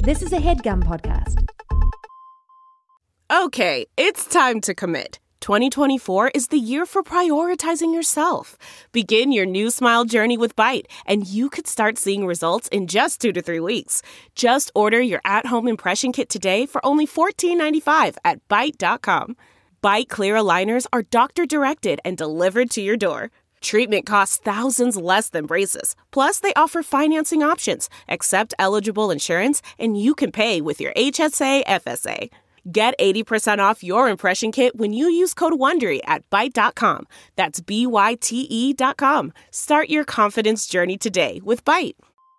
This is a HeadGum podcast. Okay, it's time to commit. 2024 is the year for prioritizing yourself. Begin your new smile journey with Byte, and you could start seeing results in just 2 to 3 weeks. Just order your at-home impression kit today for only $14.95 at Byte.com. Byte Clear aligners are doctor-directed and delivered to your door. Treatment costs thousands less than braces. Plus, they offer financing options, accept eligible insurance, and you can pay with your HSA FSA. Get 80% off your impression kit when you use code WONDERY at Byte.com. That's BYTE.com. Start your confidence journey today with Byte.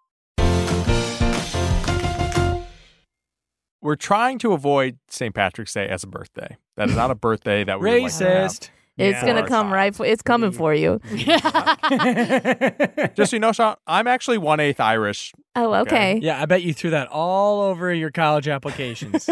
We're trying to avoid St. Patrick's Day as a birthday. That is not a birthday that we would like to have. Racist. It's going to come right for, it's coming for you. Just so you know, Sean, I'm actually 1/8 Irish. Oh, okay. Yeah, I bet you threw that all over your college applications.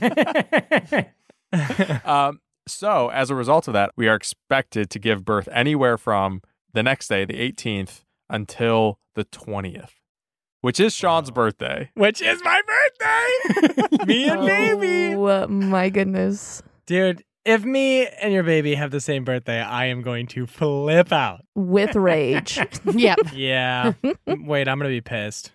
So as a result of that, we are expected to give birth anywhere from the next day, the 18th, until the 20th, which is Sean's birthday. Which is my birthday! Me and baby! Oh, my goodness. Dude, if me and your baby have the same birthday, I am going to flip out. With rage. Yep. Yeah. Wait, I'm going to be pissed.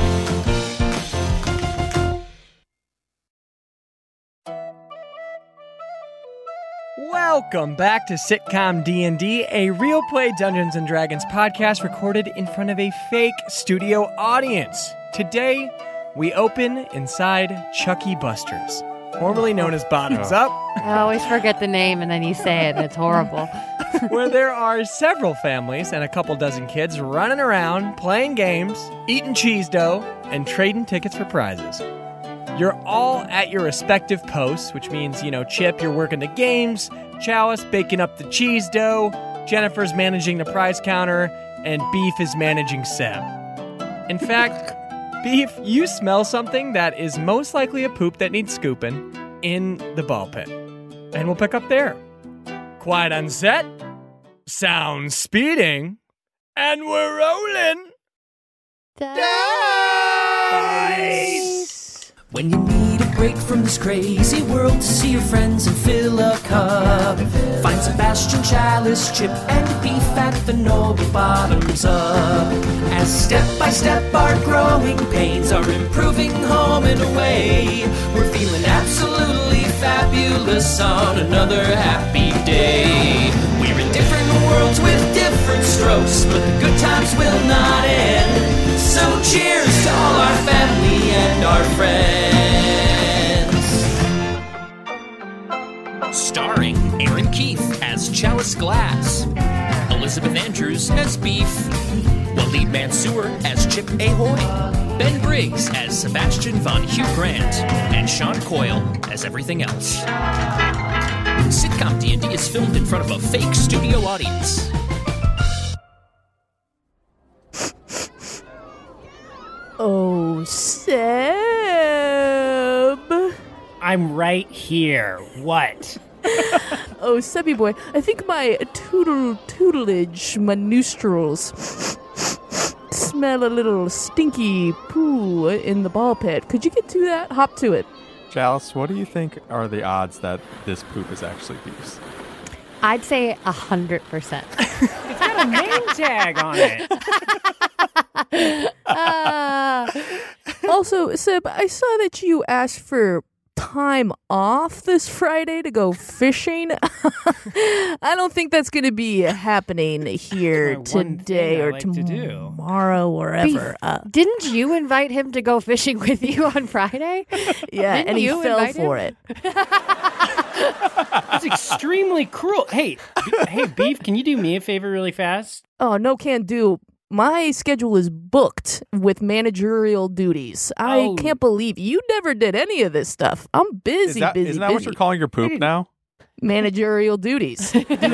Welcome back to Sitcom D&D, a real play Dungeons & Dragons podcast recorded in front of a fake studio audience. Today, we open inside Chucky Buster's, formerly known as Bottoms Up, I always forget the name and then you say it and it's horrible. where there are several families and a couple dozen kids running around, playing games, eating cheese dough, and trading tickets for prizes. You're all at your respective posts, which means, Chip, you're working the games, Chalice baking up the cheese dough, Jennifer's managing the prize counter, and Beef is managing Seb. In fact, Beef, you smell something that is most likely a poop that needs scooping in the ball pit. And we'll pick up there. Quiet on set, sound speeding, and we're rolling. Dice. When you need a break from this crazy world to see your friends and fill a cup, find Sebastian, Chalice, Chip, and Beef at the Noble Bottoms Up. As step by step our growing pains are improving home and away, we're feeling absolutely fabulous on another happy day. We're in different worlds with different strokes, but the good times will not end. So cheers to all our family and our friends. Starring Aaron Keith as Chalice Glass, Elizabeth Andrews as Beef, Waleed Mansour as Chip Ahoy, Ben Briggs as Sebastian von Hugh Grant, and Sean Coyle as everything else. Sitcom D&D is filmed in front of a fake studio audience. Oh, Seb. I'm right here. What? Oh, Sebby boy, I think my tutelage, my nostrils, smell a little stinky poo in the ball pit. Could you get to that? Hop to it. Chalice, what do you think are the odds that this poop is actually Beef's? I'd say 100%. It's got a name tag on it. Also, Seb, I saw that you asked for time off this Friday to go fishing. I don't think that's going to be happening here today or tomorrow or ever. Didn't you invite him to go fishing with you on Friday? Yeah, Didn't and he you fell invite for him? it. That's extremely cruel. Hey, Beef, can you do me a favor really fast? Oh, no can do. My schedule is booked with managerial duties. I can't believe you never did any of this stuff. I'm busy, busy. Isn't that what you're calling your poop now? Managerial duties.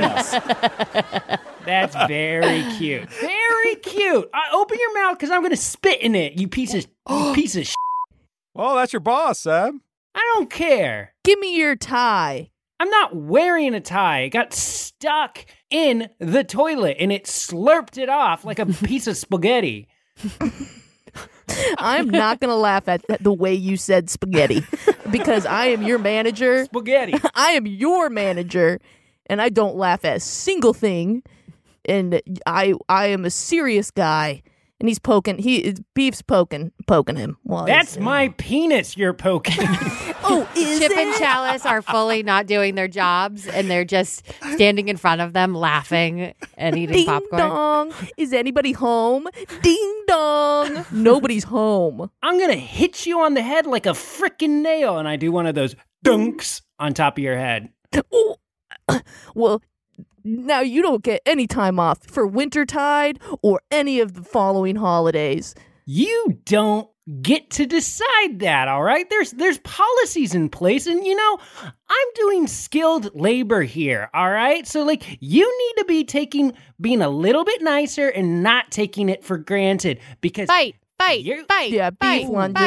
That's very cute. Very cute. Open your mouth because I'm going to spit in it, you piece of shit. Well, that's your boss, Seb. I don't care. Give me your tie. I'm not wearing a tie. It got stuck in the toilet and it slurped it off like a piece of spaghetti. I'm not going to laugh at the way you said spaghetti because I am your manager. Spaghetti. I am your manager, and I don't laugh at a single thing. And I am a serious guy. And he's Beef's poking him. That's my penis you're poking. Oh, is Chip it? and Chalice are fully not doing their jobs, and they're just standing in front of them, laughing and eating Ding popcorn. dong. Is anybody home? Ding dong. Nobody's home. I'm going to hit you on the head like a frickin' nail, and I do one of those dunks on top of your head. Oh. Well, now you don't get any time off for Wintertide or any of the following holidays. You don't get to decide that, all right? There's policies in place, and I'm doing skilled labor here, all right? So you need to be being a little bit nicer and not taking it for granted because Fight. Yeah, Beef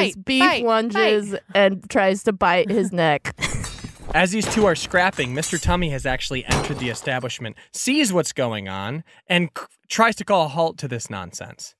lunges and tries to bite his neck. As these two are scrapping, Mr. Tummy has actually entered the establishment, sees what's going on, and tries to call a halt to this nonsense.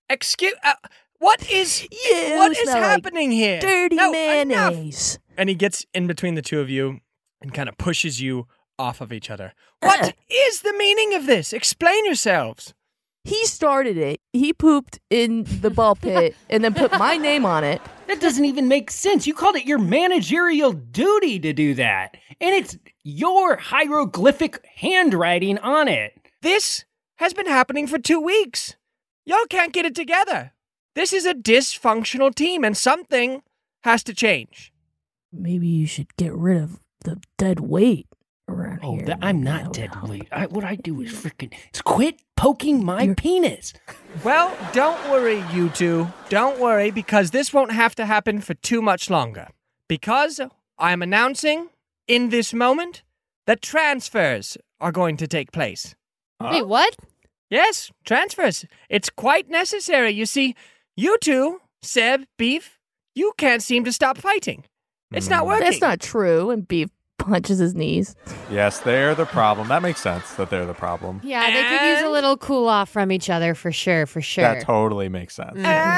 What is happening here? Dirty No, mayonnaise. enough. And he gets in between the two of you and kind of pushes you off of each other. What is the meaning of this? Explain yourselves. He started it. He pooped in the ball pit and then put my name on it. that doesn't even make sense. You called it your managerial duty to do that, and it's your hieroglyphic handwriting on it. This has been happening for 2 weeks. Y'all can't get it together. This is a dysfunctional team, and something has to change. Maybe you should get rid of the dead weight around here. I'm not dead weight. What I do is freaking quit poking my penis. Well, don't worry, you two. Don't worry, because this won't have to happen for too much longer. Because I'm announcing in this moment that transfers are going to take place. Wait, what? Yes, transfers. It's quite necessary. You see, you two, Seb, Beef, you can't seem to stop fighting. It's not working. That's not true. And Beef punches his knees. Yes, they're the problem. That makes sense that they're the problem. Yeah, they could use a little cool off from each other for sure. That totally makes sense.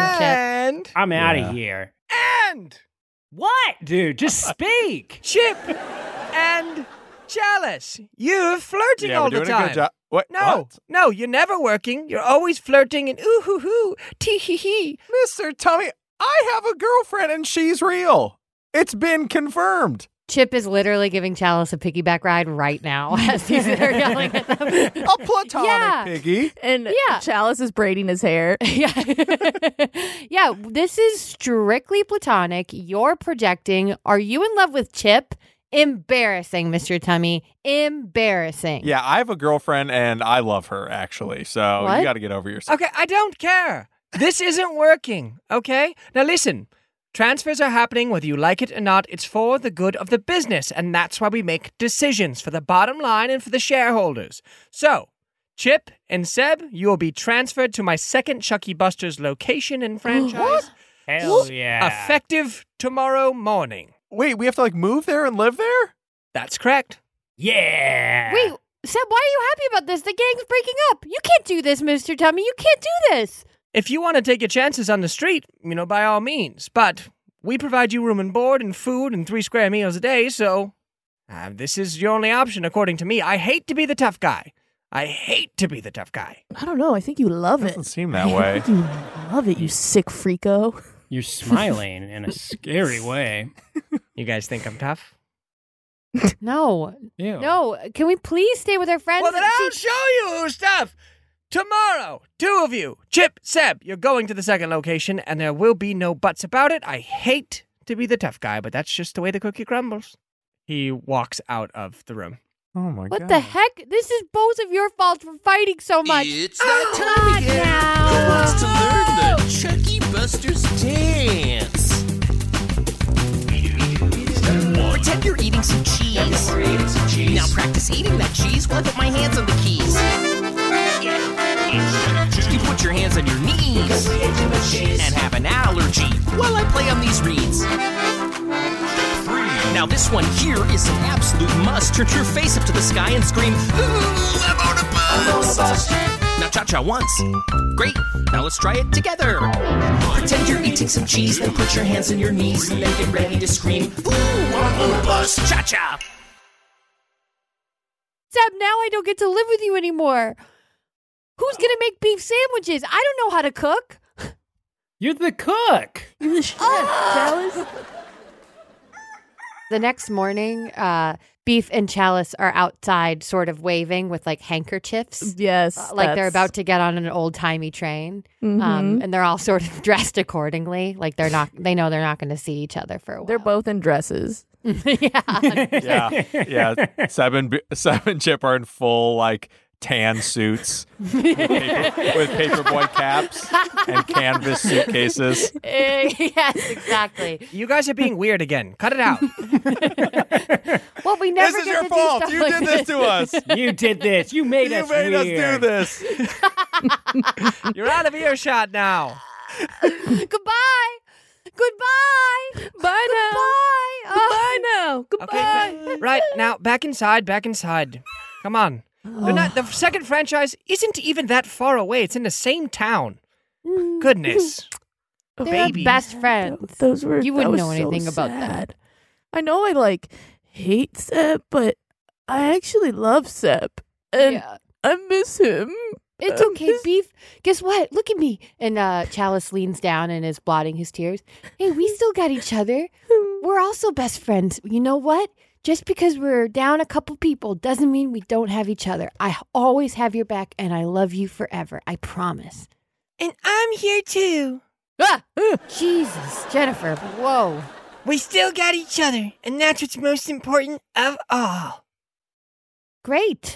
And I'm out of here. And What? Dude, just speak. Chip and Chalice, you're flirting all we're the doing time. a good job. What? No, you're never working. You're always flirting and ooh hoo hoo, tee hee hee. Mr. Tummy, I have a girlfriend and she's real. It's been confirmed. Chip is literally giving Chalice a piggyback ride right now as he's there yelling at them. A platonic Yeah. piggy. And Yeah. Chalice is braiding his hair. Yeah. Yeah, this is strictly platonic. You're projecting. Are you in love with Chip? Embarrassing, Mr. Tummy. Embarrassing. Yeah, I have a girlfriend and I love her, actually. So What? you got to get over yourself. Okay, I don't care. This isn't working, okay? Now listen, transfers are happening whether you like it or not. It's for the good of the business, and that's why we make decisions for the bottom line and for the shareholders. So, Chip and Seb, you will be transferred to my second Chucky Buster's location and franchise. Hell yeah. Effective tomorrow morning. Wait, we have to move there and live there? That's correct. Yeah. Wait, Seb, why are you happy about this? The gang's breaking up. You can't do this, Mr. Tummy. You can't do this. If you want to take your chances on the street, by all means. But we provide you room and board and food and 3 square meals a day, so this is your only option, according to me. I hate to be the tough guy. I I don't know. I think you love it. Doesn't seem that way. I think you love it, you sick freako. You're smiling in a scary way. You guys think I'm tough? No. Ew. No. Can we please stay with our friends? Well, then I'll show you who's tough. Tomorrow, 2 of you, Chip, Seb, you're going to the second location, and there will be no buts about it. I hate to be the tough guy, but that's just the way the cookie crumbles. He walks out of the room. Oh, my God. What the heck? This is both of your fault for fighting so much. It's that time again. Who wants to learn the Chucky Buster's dance? Pretend you're eating some cheese. Now practice eating that cheese while I put my hands on the keys. You put your hands on your knees and have an allergy while I play on these reeds. Now this one here is an absolute must. Turn your face up to the sky and scream, "Ooh, I'm on a bust!" Now cha-cha once. Great, now let's try it together. Pretend you're eating some cheese, then put your hands on your knees and then get ready to scream. Ooh, on a bus, cha-cha. Seb, now I don't get to live with you anymore. Who's going to make beef sandwiches? I don't know how to cook. You're the cook. You're the chef, Chalice. The next morning, Beef and Chalice are outside sort of waving with like handkerchiefs. Yes. Like they're about to get on an old-timey train. And they're all sort of dressed accordingly. Like they know they're not going to see each other for a while. They're both in dresses. Yeah. Seb and Chip are in full like tan suits with paperboy caps and canvas suitcases. Yes, exactly. You guys are being weird again. Cut it out. Well, we never This is get your to fault. do stuff You like did this to us. You did this. You made us You made us do weird. this. You're out of earshot now. Goodbye. Goodbye. Bye now. Bye. Goodbye now. Goodbye. Okay. Right, now, back inside. Come on. The second franchise isn't even that far away. It's in the same town. Goodness. They're Baby. best friends. Those were. You wouldn't that was know anything so about them. sad. I know I hate Seb, but I actually love Seb, and Yeah. I miss him. It's okay, Beef. Guess what? Look at me. And Chalice leans down and is blotting his tears. Hey, we still got each other. We're also best friends. You know what? Just because we're down a couple people doesn't mean we don't have each other. I always have your back, and I love you forever. I promise. And I'm here too. Ah! Jesus, Jennifer. Whoa. We still got each other, and that's what's most important of all. Great.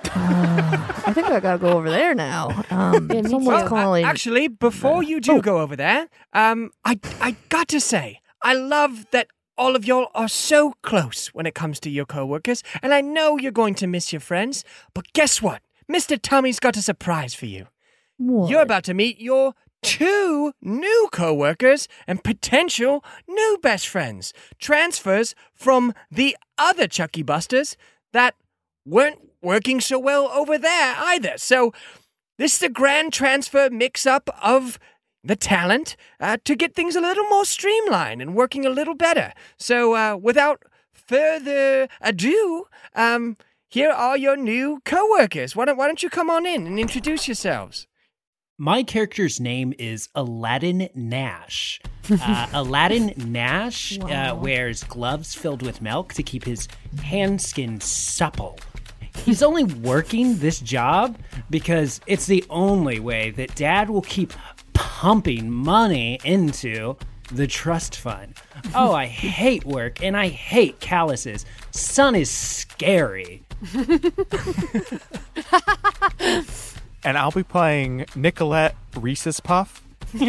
I think I gotta go over there now. me Someone's too. calling. Actually, before you do go over there, I got to say, I love that all of y'all are so close when it comes to your coworkers, and I know you're going to miss your friends, but guess what? Mr. Tommy's got a surprise for you. What? You're about to meet your 2 new coworkers and potential new best friends. Transfers from the other Chucky Busters that weren't working so well over there either. So this is a grand transfer mix-up of the talent to get things a little more streamlined and working a little better. So without further ado, here are your new coworkers. Why don't you come on in and introduce yourselves? My character's name is Aladdin Nash. Aladdin Nash wears gloves filled with milk to keep his hand skin supple. He's only working this job because it's the only way that Dad will keep pumping money into the trust fund. Oh, I hate work and I hate calluses. Sun is scary. And I'll be playing Nicolette Reese's Puff.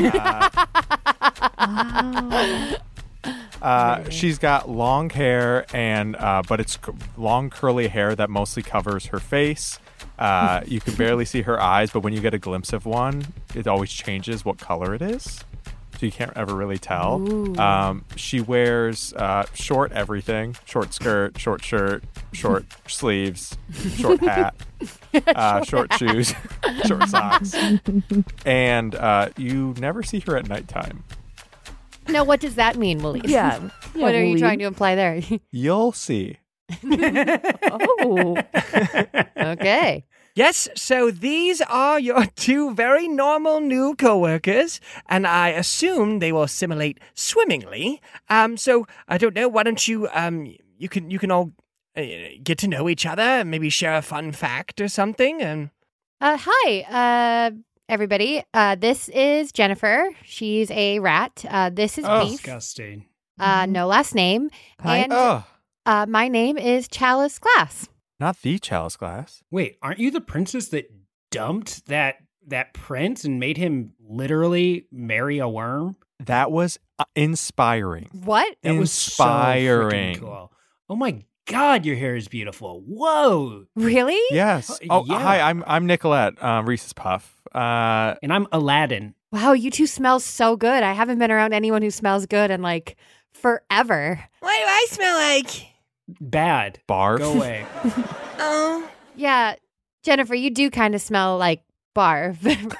She's got long hair, and but it's long curly hair that mostly covers her face. You can barely see her eyes, but when you get a glimpse of one, it always changes what color it is. So you can't ever really tell. She wears short everything: short skirt, short shirt, short sleeves, short hat, short shoes, short socks. And you never see her at nighttime. Now, what does that mean, Willie? Yeah. What are you Willie. trying to imply there? You'll see. Oh. Okay. Yes, so these are your 2 very normal new coworkers, and I assume they will assimilate swimmingly. So I don't know. Why don't you you can all get to know each other, and maybe share a fun fact or something. And Hi, everybody. This is Jennifer. She's a rat. This is Beef. Disgusting. No last name. Hi. And my name is Chalice Glass. Not the Chalice Glass. Wait, aren't you the princess that dumped that prince and made him literally marry a worm? That was inspiring. What? That was so Inspiring. freaking cool. Oh my God, your hair is beautiful. Whoa. Really? Yes. Oh, yeah. hi. I'm Nicolette Reese's Puff. And I'm Aladdin. Wow, you two smell so good. I haven't been around anyone who smells good in like forever. what do I smell like? Bad. Barf. Go away. Oh, Yeah, Jennifer, you do kind of smell like barf.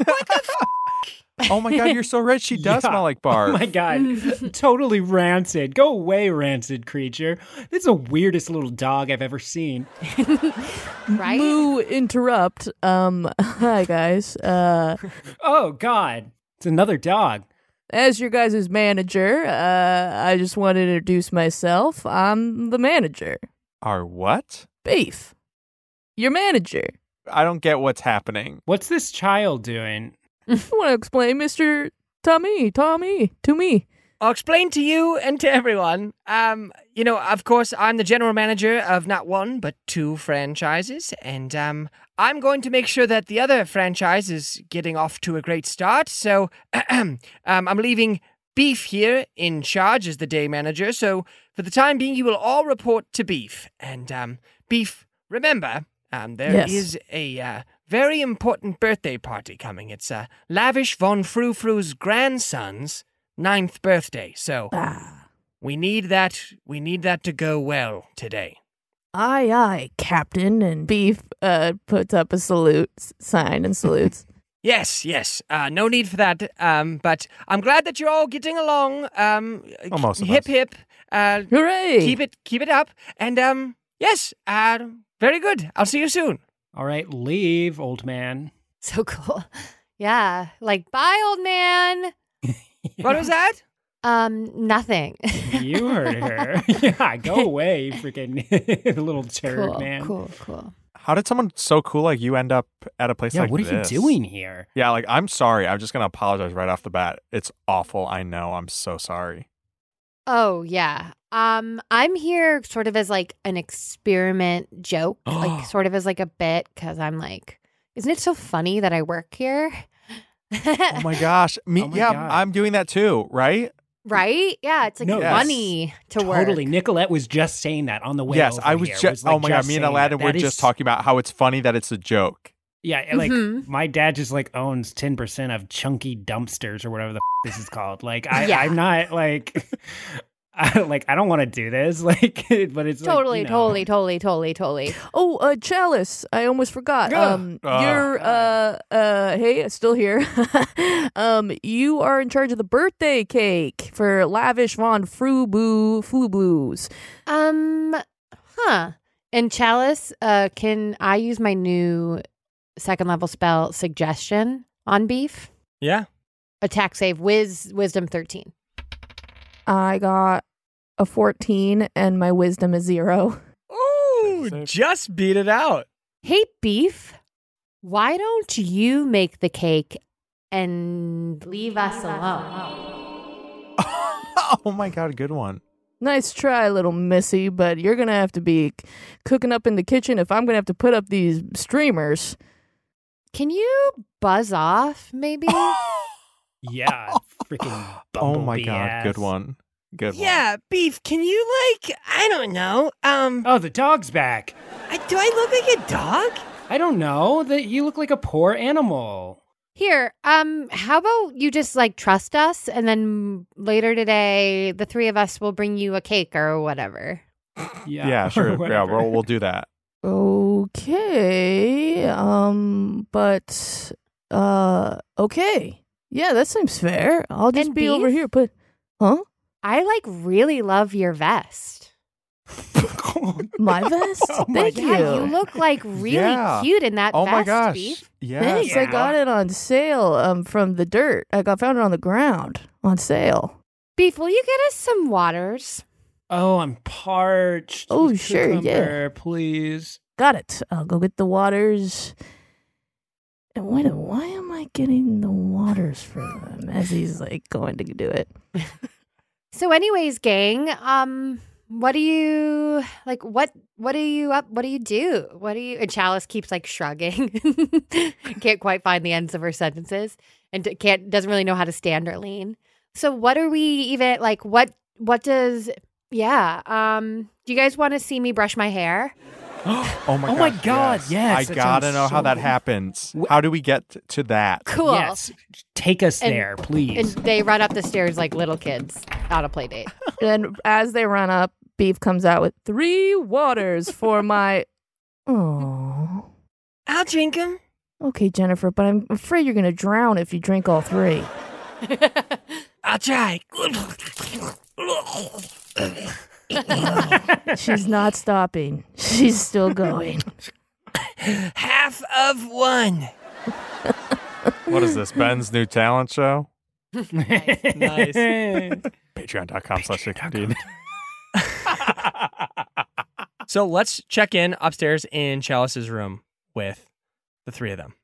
Oh my God, you're so right. She does Yeah. smell like barf. Oh my God. Totally rancid. Go away, rancid creature. This is the weirdest little dog I've ever seen. Right? Moo interrupt. Hi guys. Oh God. It's another dog. As your guys' manager, I just want to introduce myself. I'm the manager. Our what? Beef. Your manager. I don't get what's happening. What's this child doing? I want to explain, Mr. Tommy, to me. I'll explain to you and to everyone. Of course, I'm the general manager of not one, but 2 franchises, and I'm going to make sure that the other franchise is getting off to a great start. So, I'm leaving Beef here in charge as the day manager. So, for the time being, you will all report to Beef. And Beef, remember, there is a very important birthday party coming. It's Lavish von Frou-Frou's grandson's 9th birthday. So we need that to go well today. Aye, Captain. And Beef puts up a sign and salutes. Yes. No need for that. But I'm glad that you're all getting along. Most of hip us. hip. Hooray! Keep it up. And yes. Very good. I'll see you soon. All right, leave, old man. So cool. Yeah. Like, bye, old man. What was that? Nothing. You heard her. Yeah, go away, freaking little turd, Cool, man. cool. How did someone so cool like you end up at a place Yeah, like what this? are you doing here? Yeah, like, I'm sorry. I'm just going to apologize right off the bat. It's awful. I know. I'm so sorry. Oh, yeah. I'm here sort of as like an experiment joke, like sort of as like a bit, because I'm like, isn't it so funny that I work here? Oh my gosh. Oh my yeah, God. I'm doing that too, right? Right? Yeah, it's like No, yes. funny to work. Totally. Nicolette was just saying that on the way Yes, over I was here. just, like, oh my God, me and saying Aladdin that. were That just is- talking about how it's funny that it's a joke. Yeah, like Mhm. my dad just like owns 10% of Chunky Dumpsters or whatever the this is called. Like Yeah. I'm not like I don't want to do this, like, but it's Totally, like, you know. totally. Oh, Chalice, I almost forgot. Yeah. You're hey, still here. You are in charge of the birthday cake for Lavish von Frou-Blues. And Chalice, can I use my new 2nd level spell Suggestion on Beef? Yeah. Attack save, wisdom 13. I got a 14 and my wisdom is 0. Ooh, Safe. just beat it out. Hey, Beef, why don't you make the cake and leave us alone? Oh my God, good one. Nice try, little missy, but you're going to have to be cooking up in the kitchen if I'm going to have to put up these streamers. Can you buzz off, maybe? Yeah, freaking Oh my bumblebee God, ass. good one. Good one. Yeah, Beef, can you I don't know, Oh, the dog's back. do I look like a dog? I don't know. That you look like a poor animal. Here, how about you just trust us, and then later today, the 3 of us will bring you a cake or whatever. Yeah, sure. Yeah, whatever. we'll do that. Okay. Okay. Yeah, that seems fair. I'll just And be over Beef? here. But, huh? I really love your vest. My vest? Oh my Thank God. Yeah, you you. look really Yeah. cute in that Oh vest, my gosh. Beef. Yeah. Thanks. I got it on sale from the dirt. Found it on the ground on sale. Beef, will you get us some waters? Oh, I'm parched. Oh, With sure, yeah. cucumber, please. Got it. I'll go get the waters. And wait, why am I getting the waters for them as he's going to do it? So anyways, gang, what do you what do you up? What do you do? And Chalice keeps shrugging. Can't quite find the ends of her sentences and doesn't really know how to stand or lean. So what are we even what does do you guys want to see me brush my hair? Oh my Oh God. my God, yes, I that gotta sounds know how so that good. happens. How do we get to that? Cool. Yes, take us And- there, And please. they run up the stairs like little kids on a play date. And as they run up, Beef comes out with 3 waters for my. Oh, I'll drink them. Okay, Jennifer, but I'm afraid you're going to drown if you drink all 3. I'll try. She's not stopping. She's still going. Half of one. What is this, Ben's new talent show? Nice. Patreon.com/Nick So let's check in upstairs in Chalice's room with the 3 of them.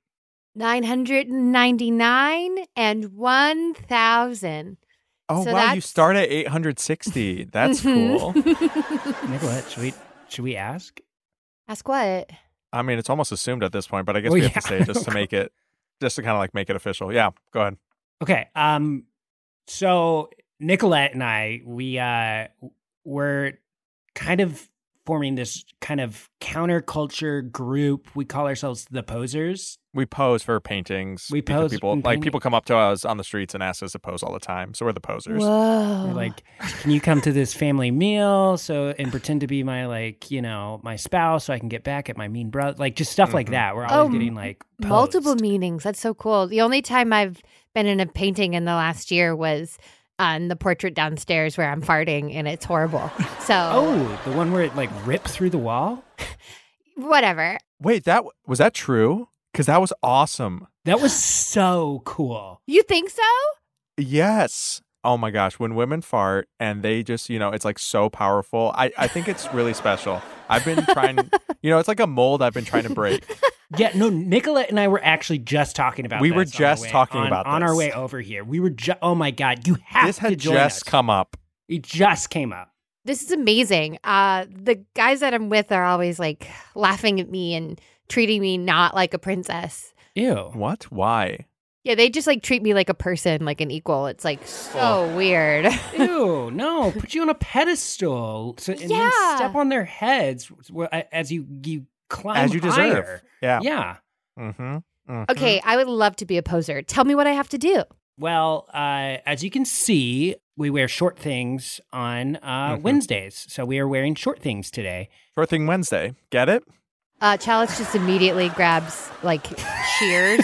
999 and 1,000. Oh, So wow, you that's- start at 860. That's cool. Nicolette, should we ask? Ask what? I mean, it's almost assumed at this point, but I guess Well, we have to yeah. say it just to make it, just to kind of like make it official. Yeah, go ahead. Okay. So Nicolette and I, we're kind of forming this kind of counterculture group. We call ourselves the Posers. We pose for paintings. We because pose people in like painting- people come up to us on the streets and ask us to pose all the time. So we're the posers. Whoa. We're like, can you come to this family meal and pretend to be my my spouse so I can get back at my mean brother? Like just stuff like that. We're always getting like posed. multiple meanings. That's so cool. The only time I've been in a painting in the last year was on the portrait downstairs where I'm farting and it's horrible. So Oh, the one where it like ripped through the wall? whatever. Wait, was that true? Because that was awesome. That was so cool. You think so? Yes. Oh my gosh, when women fart and they just, it's like so powerful. I think it's really special. I've been trying, it's like a mold I've been trying to break. Yeah, no, Nicolette and I were actually just talking about We this were on our just way- talking on- about on our this. way over here. We were just, oh my God, you have This to had join just us. come up. It just came up. This is amazing. The guys that I'm with are always like laughing at me and treating me not like a princess. Ew. What? Why? Yeah, they just like treat me like a person, like an equal. It's like so weird. Ew, no, put you on a pedestal and then Yeah. step on their heads as you climb As you deserve. higher. Yeah. Yeah. Mm-hmm. Okay, I would love to be a poser. Tell me what I have to do. Well, as you can see, we wear short things on Wednesdays. So we are wearing short things today. Short Thing Wednesday. Get it? Chalice just immediately grabs like shears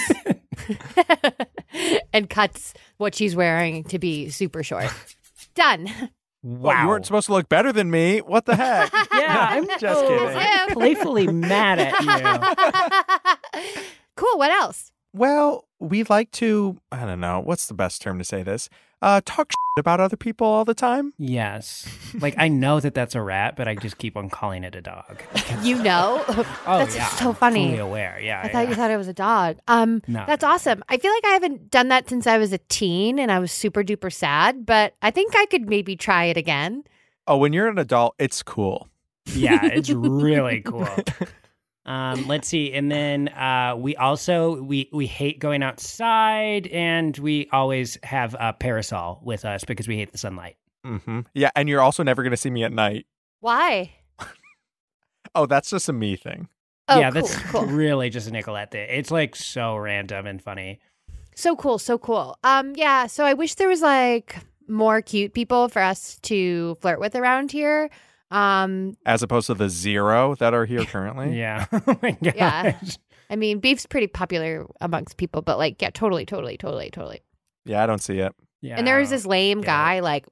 and cuts what she's wearing to be super short. Done. Well, you weren't supposed to look better than me. What the heck? Yeah, I'm Just kidding. Sam. playfully mad at you. Cool. What else? Well, we like to, I don't know, what's the best term to say this? Talk about other people all the time. Yes. Like, I know that that's a rat, but I just keep on calling it a dog. You know? Oh, That's yeah. so I'm funny. fully aware. Yeah. I thought you thought it was a dog. No. That's awesome. I feel like I haven't done that since I was a teen and I was super duper sad, but I think I could maybe try it again. Oh, when you're an adult, it's cool. Yeah, it's really cool. Let's see. And then we also, we hate going outside, and we always have a parasol with us because we hate the sunlight. Mm-hmm. Yeah, and you're also never going to see me at night. Why? Oh, that's just a me thing. Oh, Yeah, cool, that's cool. really just a Nicolette thing. It's like so random and funny. So cool, so cool. Yeah, so I wish there was like more cute people for us to flirt with around here. As opposed to the 0 that are here currently. Yeah. Oh my gosh. Yeah. I mean, beef's pretty popular amongst people, but like, yeah, totally. Yeah, I don't see it. Yeah. And there was this lame get guy, like,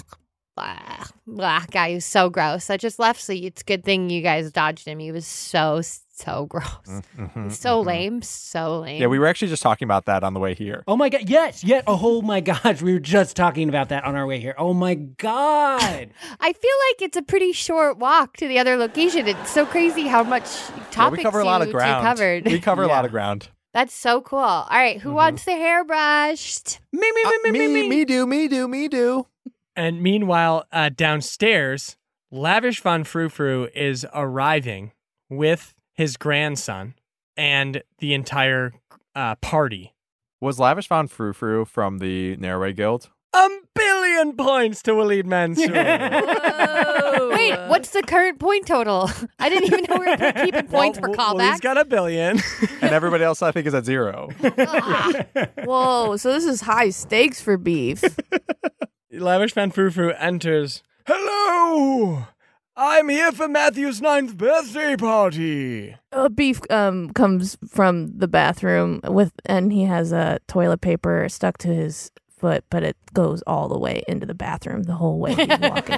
blah, guy who's so gross. I just left, so it's a good thing you guys dodged him. He was so gross. Mm-hmm, So lame, so lame. Yeah, we were actually just talking about that on the way here. Oh my God. Yes. Oh my gosh. We were just talking about that on our way here. Oh my God. I feel like it's a pretty short walk to the other location. It's so crazy how much topics Yeah, we cover a lot of you ground. covered. We cover a lot Yeah. of ground. That's so cool. All right, who wants their hair brushed? Me do. And meanwhile, downstairs, Lavish Von Frou Frou is arriving with his grandson and the entire party. Was Lavish Von Frou Frou from the Narrowway Guild? 1 billion points to Waleed Mansour. Wait, what's the current point total? I didn't even know we were keeping points for He's callbacks. got 1 billion. And everybody else, I think, is at 0. Whoa, so this is high stakes for beef. Lavish Van Frou Frou enters. Hello! I'm here for Matthew's 9th birthday party. Beef comes from the bathroom and he has a toilet paper stuck to his foot, but it goes all the way into the bathroom the whole way he's walking.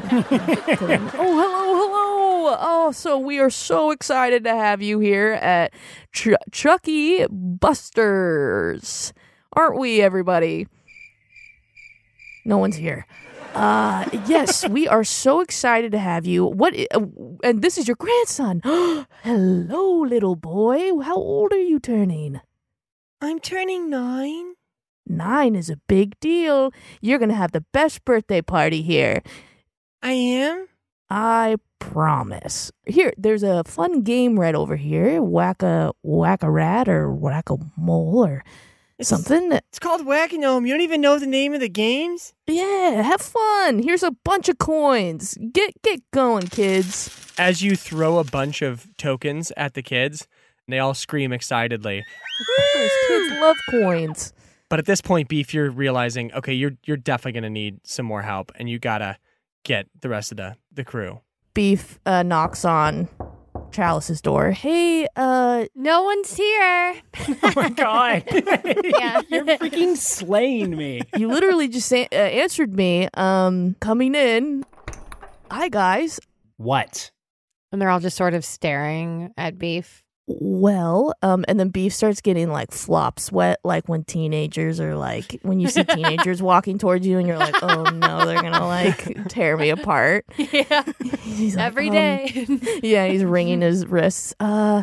Hello. Oh, so we are so excited to have you here at Chucky Busters. Aren't we, everybody? No one's here. Yes, we are so excited to have you. And this is your grandson. Hello, little boy. How old are you turning? I'm turning 9. 9 is a big deal. You're going to have the best birthday party here. I am? I promise. Here, there's a fun game right over here. Whack-a-rat or Whack-a-mole or something. It's called Whack-a-Gnome. You don't even know the name of the games? Yeah, have fun. Here's a bunch of coins. Get going, kids. As you throw a bunch of tokens at the kids, they all scream excitedly. Of course, kids love coins. But at this point, Beef, you're realizing, okay, you're definitely going to need some more help, and you got to get the rest of the crew. Beef knocks on Chalice's door. Hey, No one's here. Oh my God. Yeah. You're freaking slaying me. you literally just answered me. Coming in. Hi, guys. What? And they're all just sort of staring at Beef. Well, and then Beef starts getting like flop sweat, like when teenagers are like, when you see teenagers walking towards you and you're like, oh no, they're gonna like tear me apart. Yeah. He's like, Every day. Yeah, he's wringing his wrists. Well,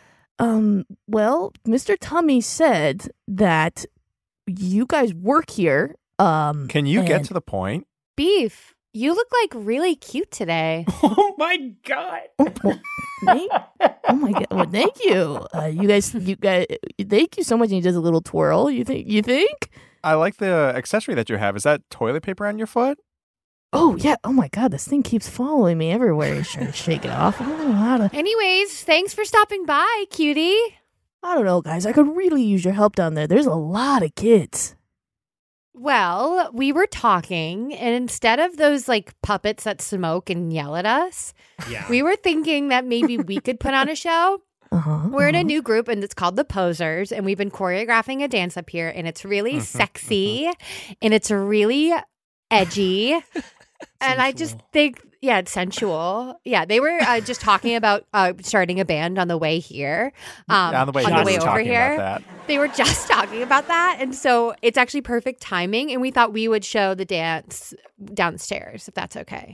Mr. Tummy said that you guys work here. Can you get to the point? Beef, you look like really cute today. Oh my God. Oh my God! Well, thank you. You guys, thank you so much. And he does a little twirl. You think? I like the accessory that you have. Is that toilet paper on your foot? Oh yeah. Oh my God! This thing keeps following me everywhere. He's trying to shake it off. I don't know how to. Anyways, thanks for stopping by, cutie. I don't know, guys. I could really use your help down there. There's a lot of kids. Well, we were talking, and instead of those like puppets that smoke and yell at us, we were thinking that maybe we could put on a show. We're in a new group, and it's called the Posers, and we've been choreographing a dance up here, and it's really sexy, and it's really edgy, and I just think, yeah, it's sensual. Yeah, they were just talking about starting a band on the way here. On the way over here. About that. They were just talking about that. And so it's actually perfect timing. And we thought we would show the dance downstairs, if that's okay.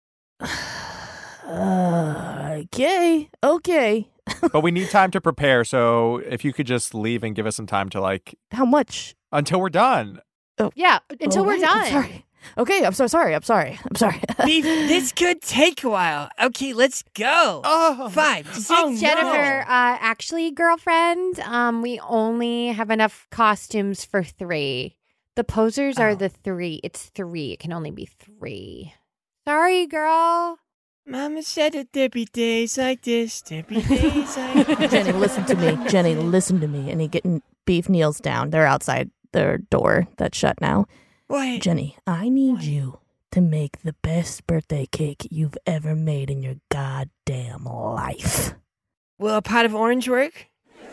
Okay. But we need time to prepare. So if you could just leave and give us some time to like. How much? Until we're done. Oh. Yeah, until we're done. I'm sorry. Okay, I'm so sorry. I'm sorry. Beef, this could take a while. Okay, let's go. 5, 6. Jennifer, actually, girlfriend, we only have enough costumes for 3. The Posers are the 3. It's 3. It can only be 3. Sorry, girl. Mama said that there'd be days like this. There'd be days like this. Jenny, listen to me. Jenny, listen to me. And Beef kneels down. They're outside their door that's shut now. What? Jenny, I need you to make the best birthday cake you've ever made in your goddamn life. Will a pot of orange work?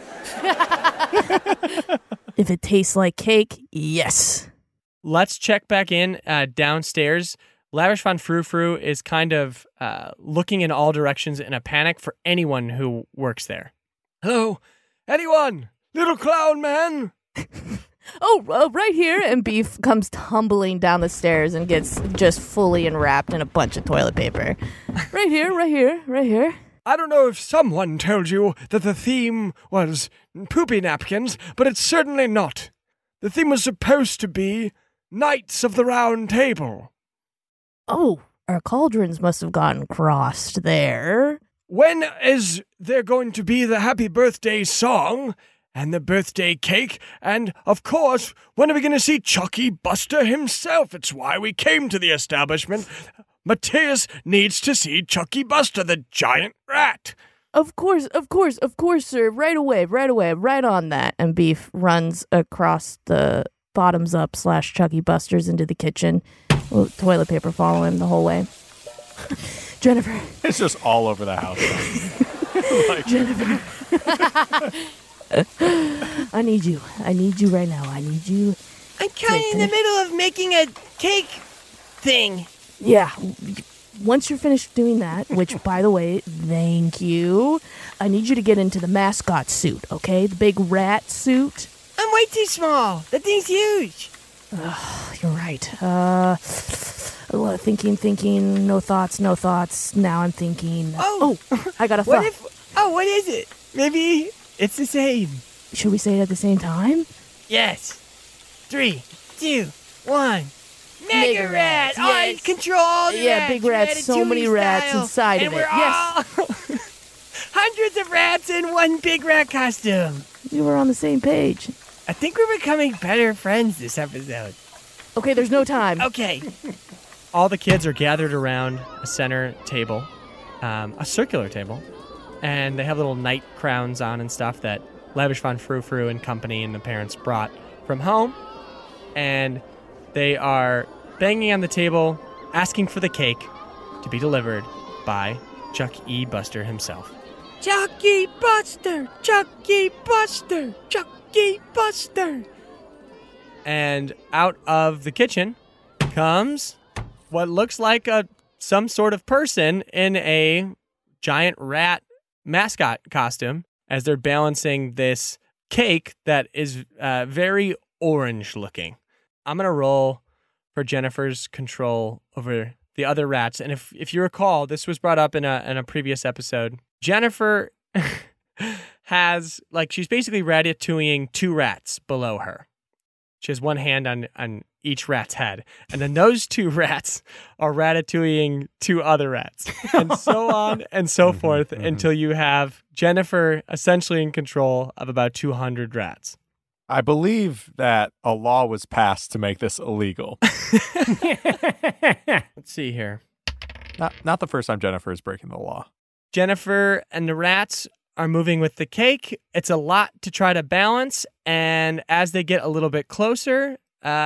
If it tastes like cake, yes. Let's check back in downstairs. Lavish Von Frou Frou is kind of looking in all directions in a panic for anyone who works there. Hello? Anyone? Little clown man? Oh, right here. And Beef comes tumbling down the stairs and gets just fully enwrapped in a bunch of toilet paper. Right here. I don't know if someone told you that the theme was poopy napkins, but it's certainly not. The theme was supposed to be Knights of the Round Table. Oh, our cauldrons must have gotten crossed there. When is there going to be the happy birthday song and the birthday cake? And, of course, when are we going to see Chucky Buster himself? It's why we came to the establishment. Matthias needs to see Chucky Buster, the giant rat. Of course, sir. Right away. Right on that. And Beef runs across the bottoms up / Chucky Buster's into the kitchen. Toilet paper following him the whole way. Jennifer. It's just all over the house. Jennifer. I need you. I need you right now. I need you. I'm kind of in the middle of making a cake thing. Yeah. Once you're finished doing that, which, by the way, thank you, I need you to get into the mascot suit, okay? The big rat suit. I'm way too small. That thing's huge. You're right. Thinking, no thoughts. Now I'm thinking. Oh, I got a thought. What is it? Maybe it's the same. Should we say it at the same time? Yes. 3, 2, 1. Mega rat! Yes. I control all the rats. Big rats. So many rats style. inside and of it. We're all hundreds of rats in one big rat costume. You were on the same page. I think we're becoming better friends this episode. Okay, there's no time. Okay. All the kids are gathered around a center table, a circular table, and they have little night crowns on and stuff that Lavish von Frou-Frou and company and the parents brought from home. And they are banging on the table, asking for the cake to be delivered by Chuck E. Buster himself. Chucky Buster! Chucky Buster! Chucky Buster! And out of the kitchen comes what looks like some sort of person in a giant rat mascot costume as they're balancing this cake that is very orange looking. I'm going to roll for Jennifer's control over the other rats. And if you recall, this was brought up in a previous episode. Jennifer has, she's basically ratatouilleing 2 rats below her. She has one hand on each rat's head. And then those 2 rats are ratatouilleing 2 other rats. And so on and so forth until you have Jennifer essentially in control of about 200 rats. I believe that a law was passed to make this illegal. Let's see here. Not the first time Jennifer is breaking the law. Jennifer and the rats are moving with the cake. It's a lot to try to balance. And as they get a little bit closer,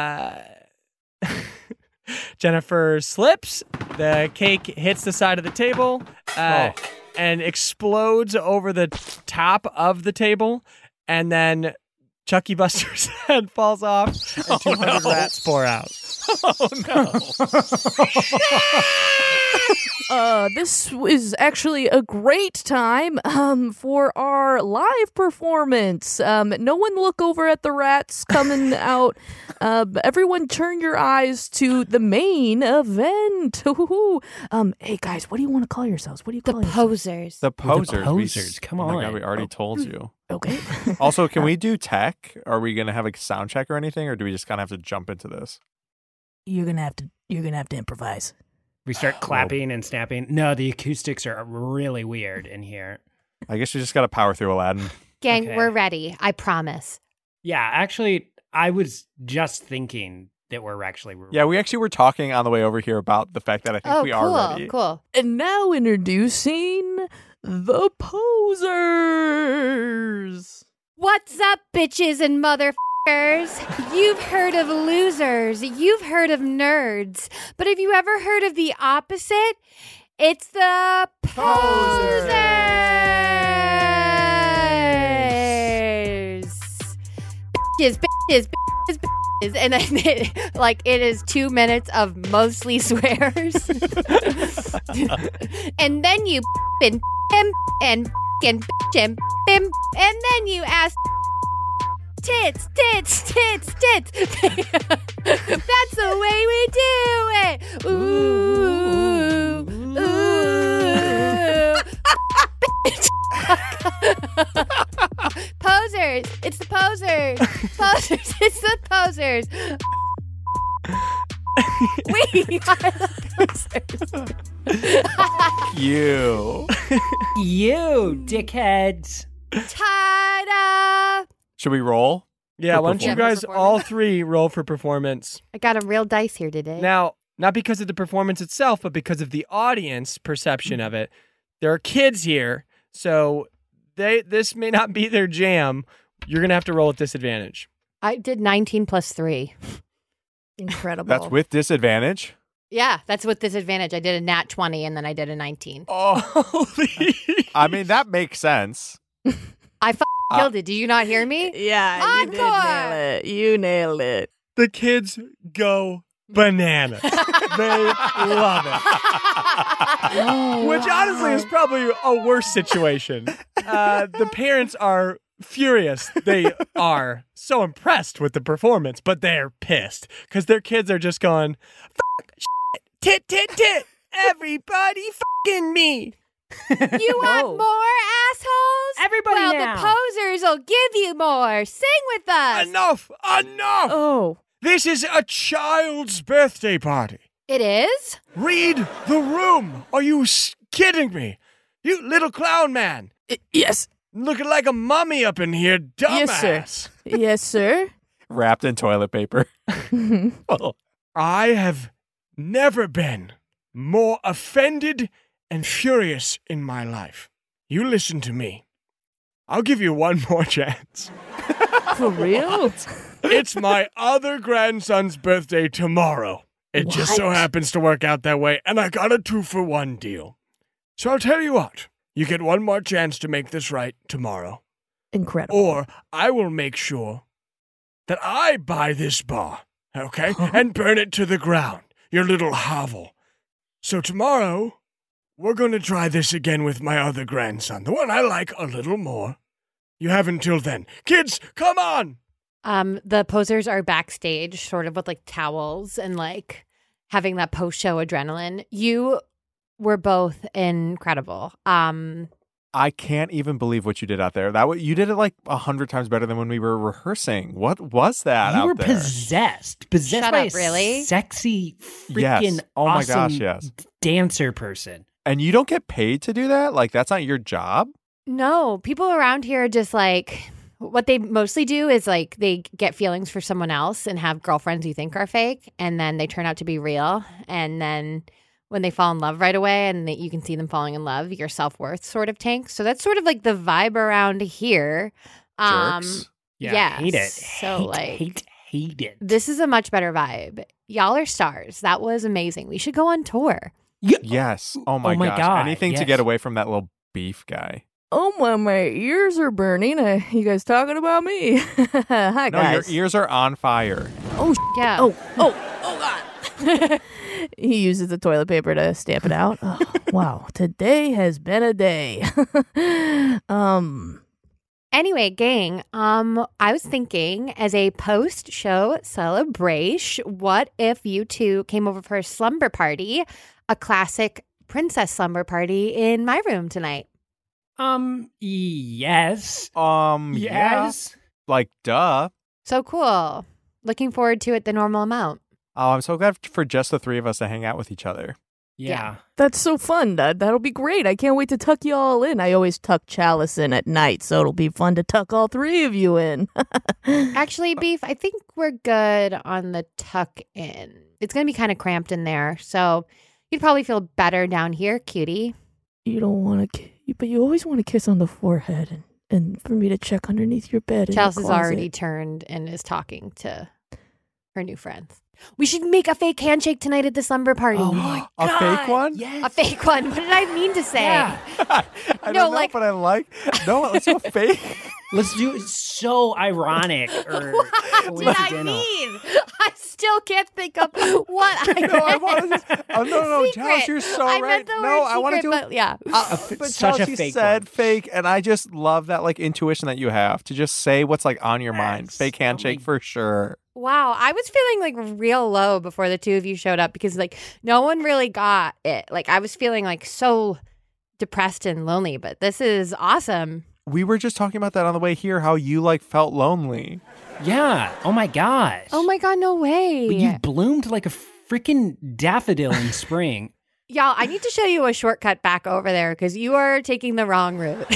Jennifer slips. The cake hits the side of the table and explodes over the top of the table. And then Chucky Buster's head falls off and 200 rats pour out. Oh, no. This is actually a great time for our live performance. No one look over at the rats coming out. Everyone turn your eyes to the main event. Hey, guys, what do you want to call yourselves? What do you call yourselves? Posers. The posers. The posers. Come on. Oh my God, we already told you. Okay. Also, can we do tech? Are we going to have a sound check or anything, or do we just kind of have to jump into this? You're gonna have to improvise. We start clapping and snapping. No, the acoustics are really weird in here. I guess we just got to power through Aladdin. Gang, Okay. we're ready. I promise. Yeah, actually, I was just thinking that we're actually... Yeah, we actually were talking on the way over here about the fact that I think we cool, are ready. cool. And now introducing the posers. What's up, bitches and motherfuckers? You've heard of losers. You've heard of nerds. But have you ever heard of the opposite? It's the posers. Bitches. And then it is 2 minutes of mostly swears. And then you and bitch and then you ask tits. That's the way we do it. Ooh. Posers. It's the posers. It's the posers. We are the posers. You. You, dickheads. Ta-da! Should we roll? Yeah, For why don't you performance. guys all 3 roll for performance? I got a real dice here today. Now, not because of the performance itself, but because of the audience perception of it. There are kids here, so this may not be their jam. You're going to have to roll at disadvantage. I did 19 plus 3. Incredible. That's with disadvantage? Yeah, that's with disadvantage. I did a nat 20 and then I did a 19. Oh, I mean, that makes sense. I killed it. Did you not hear me? Yeah, you did nail it. You nailed it. The kids go bananas. They love it. Which honestly is probably a worse situation. The parents are furious. They are so impressed with the performance, but they're pissed because their kids are just going, fuck, shit, tit, tit, tit. Everybody fucking me. You want more, assholes? Everybody well, now. the posers will give you more. Sing with us. Enough. Oh. This is a child's birthday party. It is? Read the room. Are you kidding me? You little clown man. Yes. Looking like a mummy up in here, dumbass. Yes, sir. Yes, sir. Wrapped in toilet paper. Oh. I have never been more offended and furious in my life. You listen to me. I'll give you one more chance. For real? It's my other grandson's birthday tomorrow. It just so happens to work out that way, and I got a 2-for-1 deal. So I'll tell you what. You get one more chance to make this right tomorrow. Incredible. Or I will make sure that I buy this bar, okay? And burn it to the ground, your little hovel. So tomorrow, we're going to try this again with my other grandson, the one I like a little more. You have until then. Kids, come on! The posers are backstage, sort of with like towels and like having that post-show adrenaline. You were both incredible. I can't even believe what you did out there. You did it like 100 times better than when we were rehearsing. What was that You out were there? possessed Shut by up, really? a sexy, freaking Yes. Oh my awesome gosh, yes. dancer person. And you don't get paid to do that? Like, that's not your job? No, people around here are just like, what they mostly do is like they get feelings for someone else and have girlfriends you think are fake, and then they turn out to be real. And then when they fall in love right away and you can see them falling in love, your self-worth sort of tanks. So that's sort of like the vibe around here. Jerks. Yeah, hate it. So hate it. this is a much better vibe. Y'all are stars. That was amazing. We should go on tour. Yes. Oh my gosh. God. Anything to yes. get away from that little beef guy. Oh, my ears are burning. You guys talking about me? Hi, No, guys. your ears are on fire. Oh, Yeah. God. He uses the toilet paper to stamp it out. Oh, wow. Today has been a day. Anyway, gang, I was thinking as a post-show celebration, what if you two came over for a slumber party, a classic princess slumber party in my room tonight? Yes. Yeah. Yes. Like, duh. So cool. Looking forward to it the normal amount. Oh, I'm so glad for just the three of us to hang out with each other. Yeah. That's so fun. That'll be great. I can't wait to tuck you all in. I always tuck Chalice in at night, so it'll be fun to tuck all three of you in. Actually, Beef, I think we're good on the tuck in. It's going to be kind of cramped in there, so you'd probably feel better down here, cutie. You don't want to, but you always want to kiss on the forehead and for me to check underneath your bed. Chalice has already turned and is talking to her new friends. We should make a fake handshake tonight at the slumber party. Oh my A God. fake one? Yes. A fake one. What did I mean to say? Yeah. I don't know, like- but I like. No, it's so fake. Let's do it so ironic or What did I coincidental. mean? I still can't think of what I meant. No, I want to. Oh no, Secret. Chalice, you're so I right. meant the No, word I want to secret, do. but yeah. But Such a Chelsea fake said one. fake, and I just love that like intuition that you have to just say what's like on your mind. Yes. Fake handshake for sure. Wow, I was feeling like real low before the two of you showed up because like no one really got it. Like I was feeling like so depressed and lonely, but this is awesome. We were just talking about that on the way here. How you like felt lonely. Yeah. Oh my gosh. Oh my God, no way. But you bloomed like a freaking daffodil in spring. Y'all, I need to show you a shortcut back over there because you are taking the wrong route.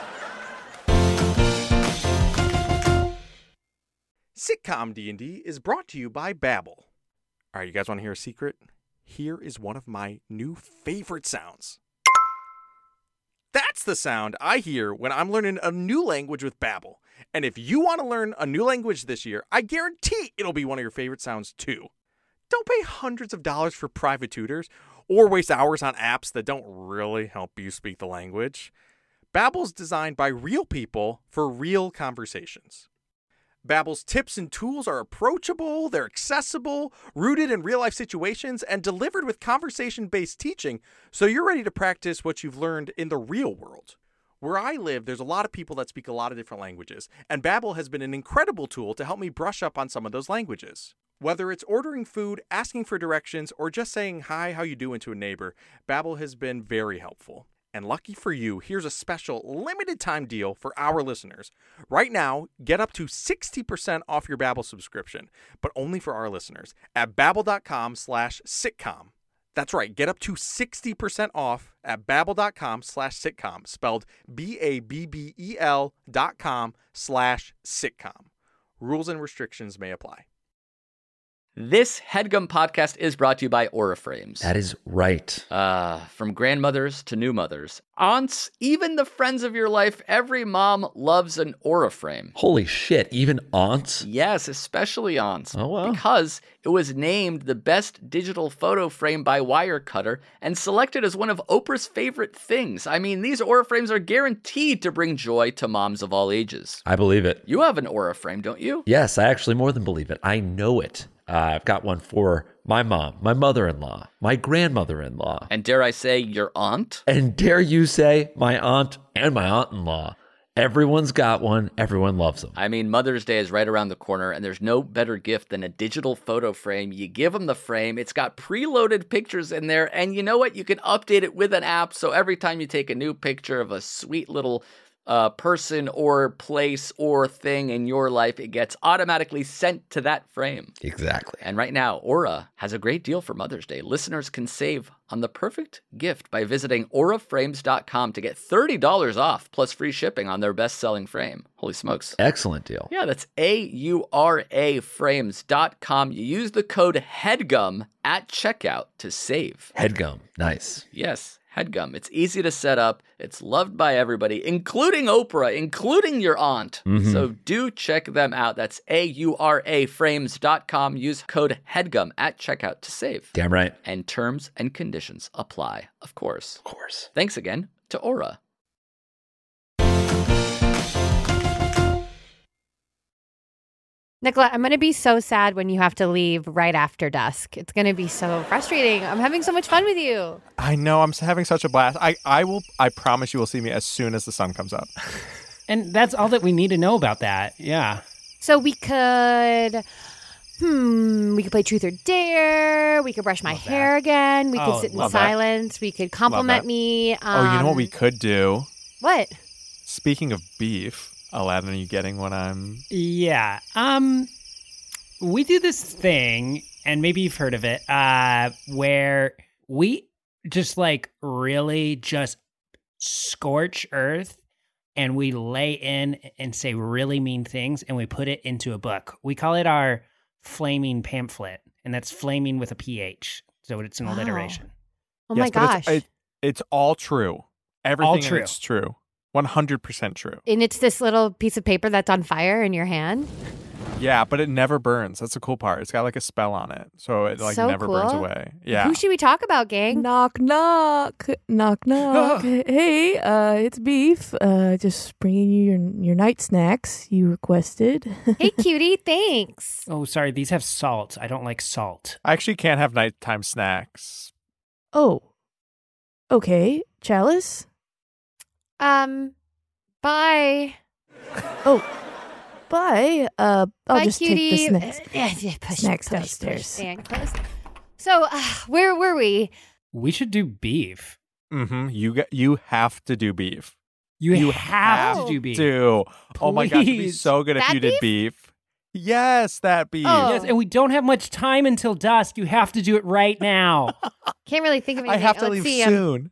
Sitcom D&D is brought to you by Babbel. All right, you guys want to hear a secret? Here is one of my new favorite sounds. That's the sound I hear when I'm learning a new language with Babbel. And if you want to learn a new language this year, I guarantee it'll be one of your favorite sounds too. Don't pay hundreds of dollars for private tutors or waste hours on apps that don't really help you speak the language. Babbel's designed by real people for real conversations. Babbel's tips and tools are approachable, they're accessible, rooted in real-life situations, and delivered with conversation-based teaching, so you're ready to practice what you've learned in the real world. Where I live, there's a lot of people that speak a lot of different languages, and Babbel has been an incredible tool to help me brush up on some of those languages. Whether it's ordering food, asking for directions, or just saying hi, how you doing to a neighbor, Babbel has been very helpful. And lucky for you, here's a special limited time deal for our listeners. Right now, get up to 60% off your Babbel subscription, but only for our listeners at babbel.com/sitcom. That's right, get up to 60% off at babbel.com/sitcom, spelled BABBEL.com/sitcom. Rules and restrictions may apply. This HeadGum podcast is brought to you by Aura Frames. That is right. From grandmothers to new mothers, aunts, even the friends of your life, every mom loves an Aura Frame. Holy shit, even aunts? Yes, especially aunts. Oh, wow. Because it was named the best digital photo frame by Wirecutter and selected as one of Oprah's favorite things. I mean, these Aura Frames are guaranteed to bring joy to moms of all ages. I believe it. You have an Aura Frame, don't you? Yes, I actually more than believe it. I know it. I've got one for my mom, my mother-in-law, my grandmother-in-law. And dare I say, your aunt? And dare you say, my aunt and my aunt-in-law. Everyone's got one. Everyone loves them. I mean, Mother's Day is right around the corner, and there's no better gift than a digital photo frame. You give them the frame. It's got preloaded pictures in there, and you know what? You can update it with an app, so every time you take a new picture of a sweet little person or place or thing in your life, it gets automatically sent to that frame. Exactly. And right now, Aura has a great deal for Mother's Day. Listeners can save on the perfect gift by visiting auraframes.com to get $30 off plus free shipping on their best-selling frame. Holy smokes. Excellent deal. Yeah, that's auraframes.com. You use the code HEADGUM at checkout to save. HeadGum. Nice. Yes. HeadGum. It's easy to set up. It's loved by everybody, including Oprah, including your aunt. Mm-hmm. So do check them out. That's auraframes.com. Use code HEADGUM at checkout to save. Damn right. And terms and conditions apply, of course. Of course. Thanks again to Aura. Nicola, I'm going to be so sad when you have to leave right after dusk. It's going to be so frustrating. I'm having so much fun with you. I know. I'm having such a blast. I promise you will see me as soon as the sun comes up. And that's all that we need to know about that. Yeah. So we could play Truth or Dare. We could brush my hair again. We could sit in silence. We could compliment me. You know what we could do? What? Speaking of beef, Aladdin, are you getting what I'm... Yeah. We do this thing, and maybe you've heard of it, where we just really just scorch earth, and we lay in and say really mean things, and we put it into a book. We call it our flaming pamphlet, and that's flaming with a PH, so it's an alliteration. Oh my gosh. It's all true. Everything all true. In it's true. 100% true. And it's this little piece of paper that's on fire in your hand? Yeah, but it never burns. That's the cool part. It's got a spell on it. So it so never cool. burns away. Yeah. Who should we talk about, gang? Knock, knock. Knock, knock. Hey, it's Beef. Just bringing you your night snacks you requested. Hey, cutie. Thanks. Oh, sorry. These have salt. I don't like salt. I actually can't have nighttime snacks. Oh. Okay. Chalice? Bye. Oh, bye. I'll Bye, just cutie. take the snacks. Snacks downstairs. Stand close. So, where were we? We should do beef. Mm-hmm. You have to do beef. You have to do beef. Oh my gosh, it'd be Please. so good if That you did beef. Yes, that beef. Oh. Yes, and we don't have much time until dusk. You have to do it right now. Can't really think of I anything. have to Let's leave see, soon.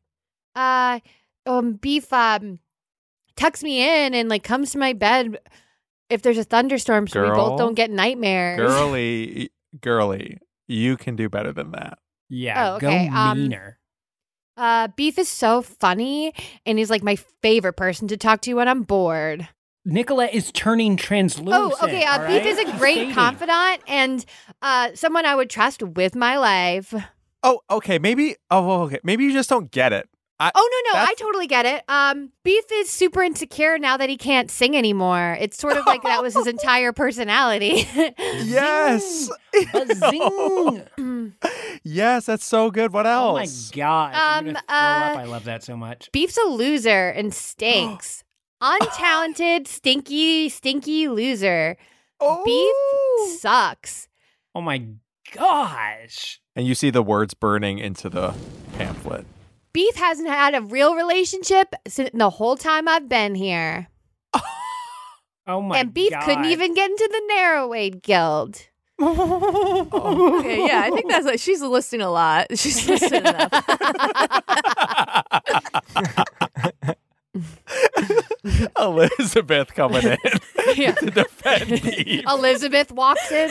Beef tucks me in and comes to my bed if there's a thunderstorm, so we both don't get nightmares. Girly, you can do better than that. Yeah, Oh, okay. go meaner. Beef is so funny, and he's my favorite person to talk to when I'm bored. Nicolette is turning translucent. Oh, okay. all Beef right? is a She's great fading. confidant and someone I would trust with my life. Oh, okay. Maybe. Oh, okay. Maybe you just don't get it. No, I totally get it. Beef is super insecure now that he can't sing anymore. It's sort of like that was his entire personality. Yes. Zing. Yes, that's so good. What Oh my else? gosh. I'm gonna throw up. I love that so much. Beef's a loser and stinks. Untalented, stinky loser. Beef sucks. Oh my gosh. And you see the words burning into the pamphlet. Beef hasn't had a real relationship since the whole time I've been here. Oh my And Beef God. couldn't even get into the Narrowade Guild. Okay, yeah, I think that's like she's listening a lot. She's listening enough. Elizabeth coming in to defend Beef. Elizabeth walks in.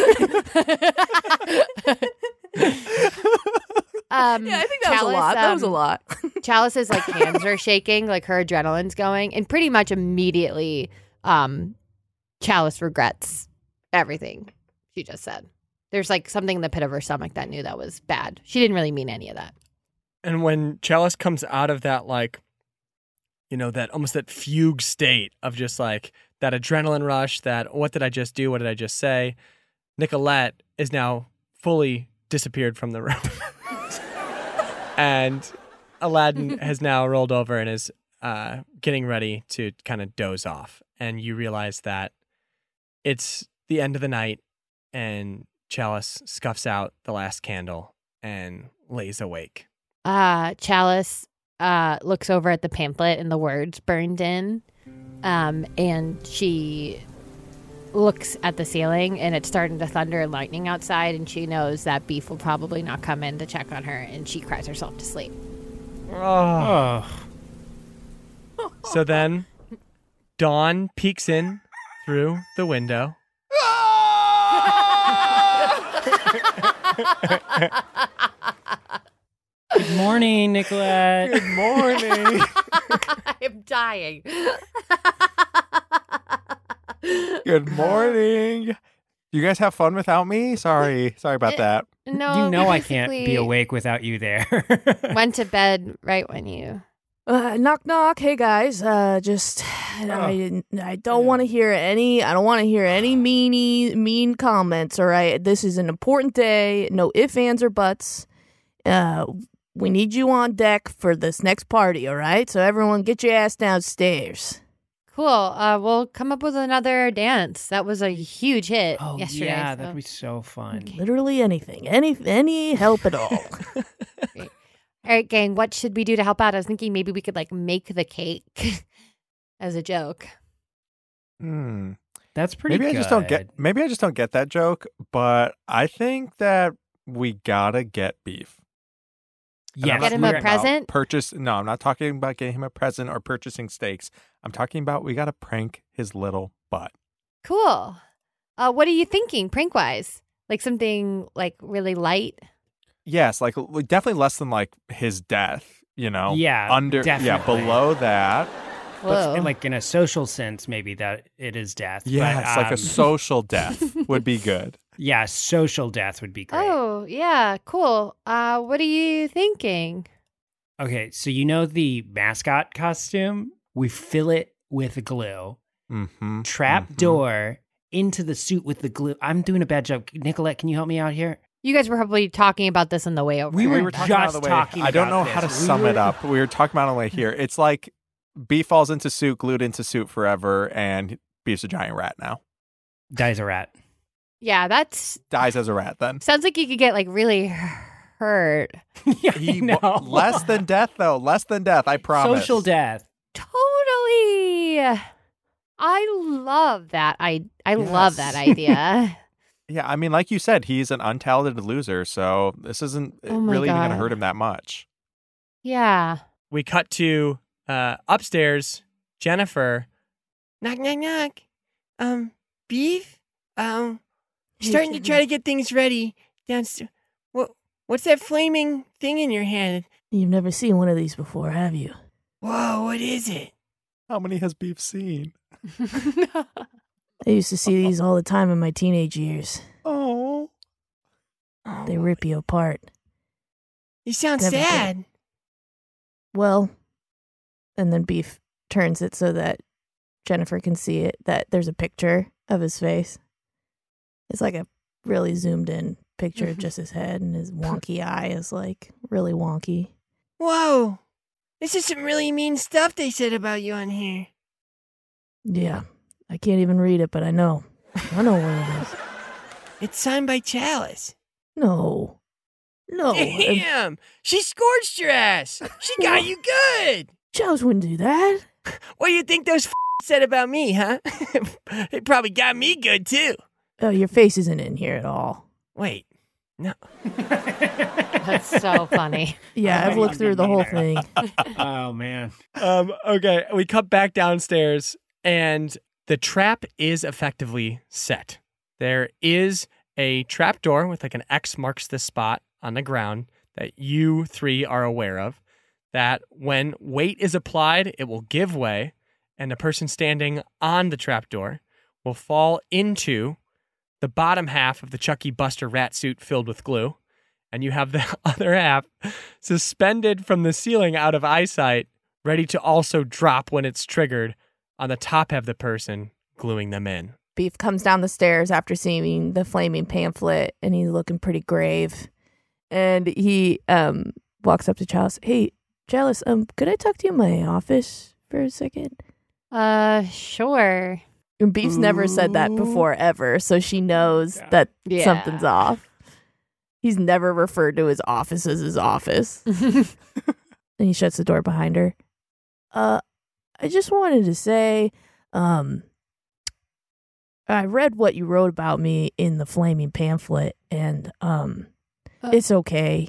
Yeah, I think that was a lot. That was a lot. Chalice's like hands are shaking, like her adrenaline's going, and pretty much immediately, Chalice regrets everything she just said. There's like something in the pit of her stomach that knew that was bad. She didn't really mean any of that. And when Chalice comes out of that, like, you know, that almost that fugue state of just like that adrenaline rush, that what did I just do? What did I just say? Nicolette is now fully disappeared from the room. And Aladdin has now rolled over and is getting ready to kind of doze off. And you realize that it's the end of the night and Chalice scuffs out the last candle and lays awake. Chalice looks over at the pamphlet and the words burned in, and she looks at the ceiling and it's starting to thunder and lightning outside, and she knows that Beef will probably not come in to check on her, and she cries herself to sleep. Oh. So then Dawn peeks in through the window. Good morning, Nicolette. Good morning. I'm dying. Good morning. You guys have fun without me? Sorry about that. No, You know I can't be basically awake without you there. Went to bed right when you. Knock knock. Hey guys, I don't want to hear any. I don't want to hear any mean comments. All right, this is an important day. No ifs, ands, or buts. We need you on deck for this next party. All right, so everyone, get your ass downstairs. Cool. We'll come up with another dance. That was a huge hit yesterday. yeah, so. that'd be so fun. Literally anything, any help at all. Great. All right, gang, what should we do to help out? I was thinking maybe we could like make the cake as a joke. That's pretty Maybe good. I just don't get that joke, but I think that we gotta get Beef. And Yes, I'm not Get him a talking about present? No, I'm not talking about getting him a present or purchasing steaks. I'm talking about we gotta prank his little butt. Cool. What are you thinking, prank-wise? Like something like really light? Yes, like definitely less than like his death, you know? Yeah, definitely. Below that. Whoa. But like in a social sense, maybe that it is death. Yes, but, like a social death would be good. Yeah, social death would be great. Oh, yeah, cool. What are you thinking? Okay, so you know the mascot costume? We fill it with glue. Mm-hmm. Trap door into the suit with the glue. I'm doing a bad job. Nicolette, can you help me out here? You guys were probably talking about this on the way over. We were We were talking about just on the way. talking I don't about know how to this. We sum were- it up. We were talking about it on the way here. It's like Beef falls into suit, glued into suit forever, and Beef's a giant rat now. Dies a rat. Yeah, that's Dies as a rat then. sounds like you could get like really hurt. Yeah, He, I know. less than death, though. Less than death, I promise. Social death. Totally. I love that. I love that idea. Yeah, I mean, like you said, he's an untalented loser, so this isn't Oh my really even going to God. hurt him that much. Yeah. We cut to upstairs. Jennifer. Knock, knock, knock. Beef? Starting to try to get things ready downstairs. What's that flaming thing in your hand? You've never seen one of these before, have you? Whoa, what is it? How many has Beef seen? I used to see these all the time in my teenage years. Oh. They rip you apart. You sound Never sad. Well, and then Beef turns it so that Jennifer can see it, that there's a picture of his face. It's like a really zoomed in picture of just his head, and his wonky eye is like really wonky. Whoa. This is some really mean stuff they said about you on here. Yeah, I can't even read it, but I know. I know what it is. It's signed by Chalice. No. Damn! She scorched your ass! She got you good! Chalice wouldn't do that. What do you think those said about me, huh? They probably got me good, too. Oh, your face isn't in here at all. Wait. No. That's so funny. Yeah, I've looked through the whole thing. Oh, man. Okay, we cut back downstairs, and the trap is effectively set. There is a trap door with like an X marks the spot on the ground that you three are aware of, that when weight is applied, it will give way, and the person standing on the trap door will fall into the bottom half of the Chucky Buster rat suit filled with glue, and you have the other half suspended from the ceiling out of eyesight, ready to also drop when it's triggered on the top half of the person, gluing them in. Beef comes down the stairs after seeing the flaming pamphlet, and he's looking pretty grave. And he walks up to Chalice. Hey, Chalice, could I talk to you in my office for a second? Sure. And Beef's never said that before, ever, so she knows that something's off. He's never referred to his office as his office. And he shuts the door behind her. I just wanted to say, I read what you wrote about me in the flaming pamphlet, and it's okay.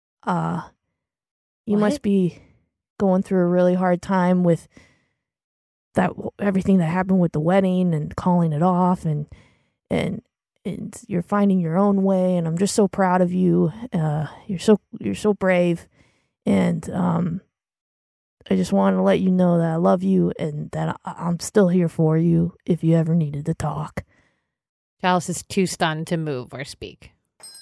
You must be going through a really hard time with that, everything that happened with the wedding and calling it off, and you're finding your own way, and I'm just so proud of you. You're so brave, and I just wanted to let you know that I love you and that I'm still here for you if you ever needed to talk. Chalice is too stunned to move or speak.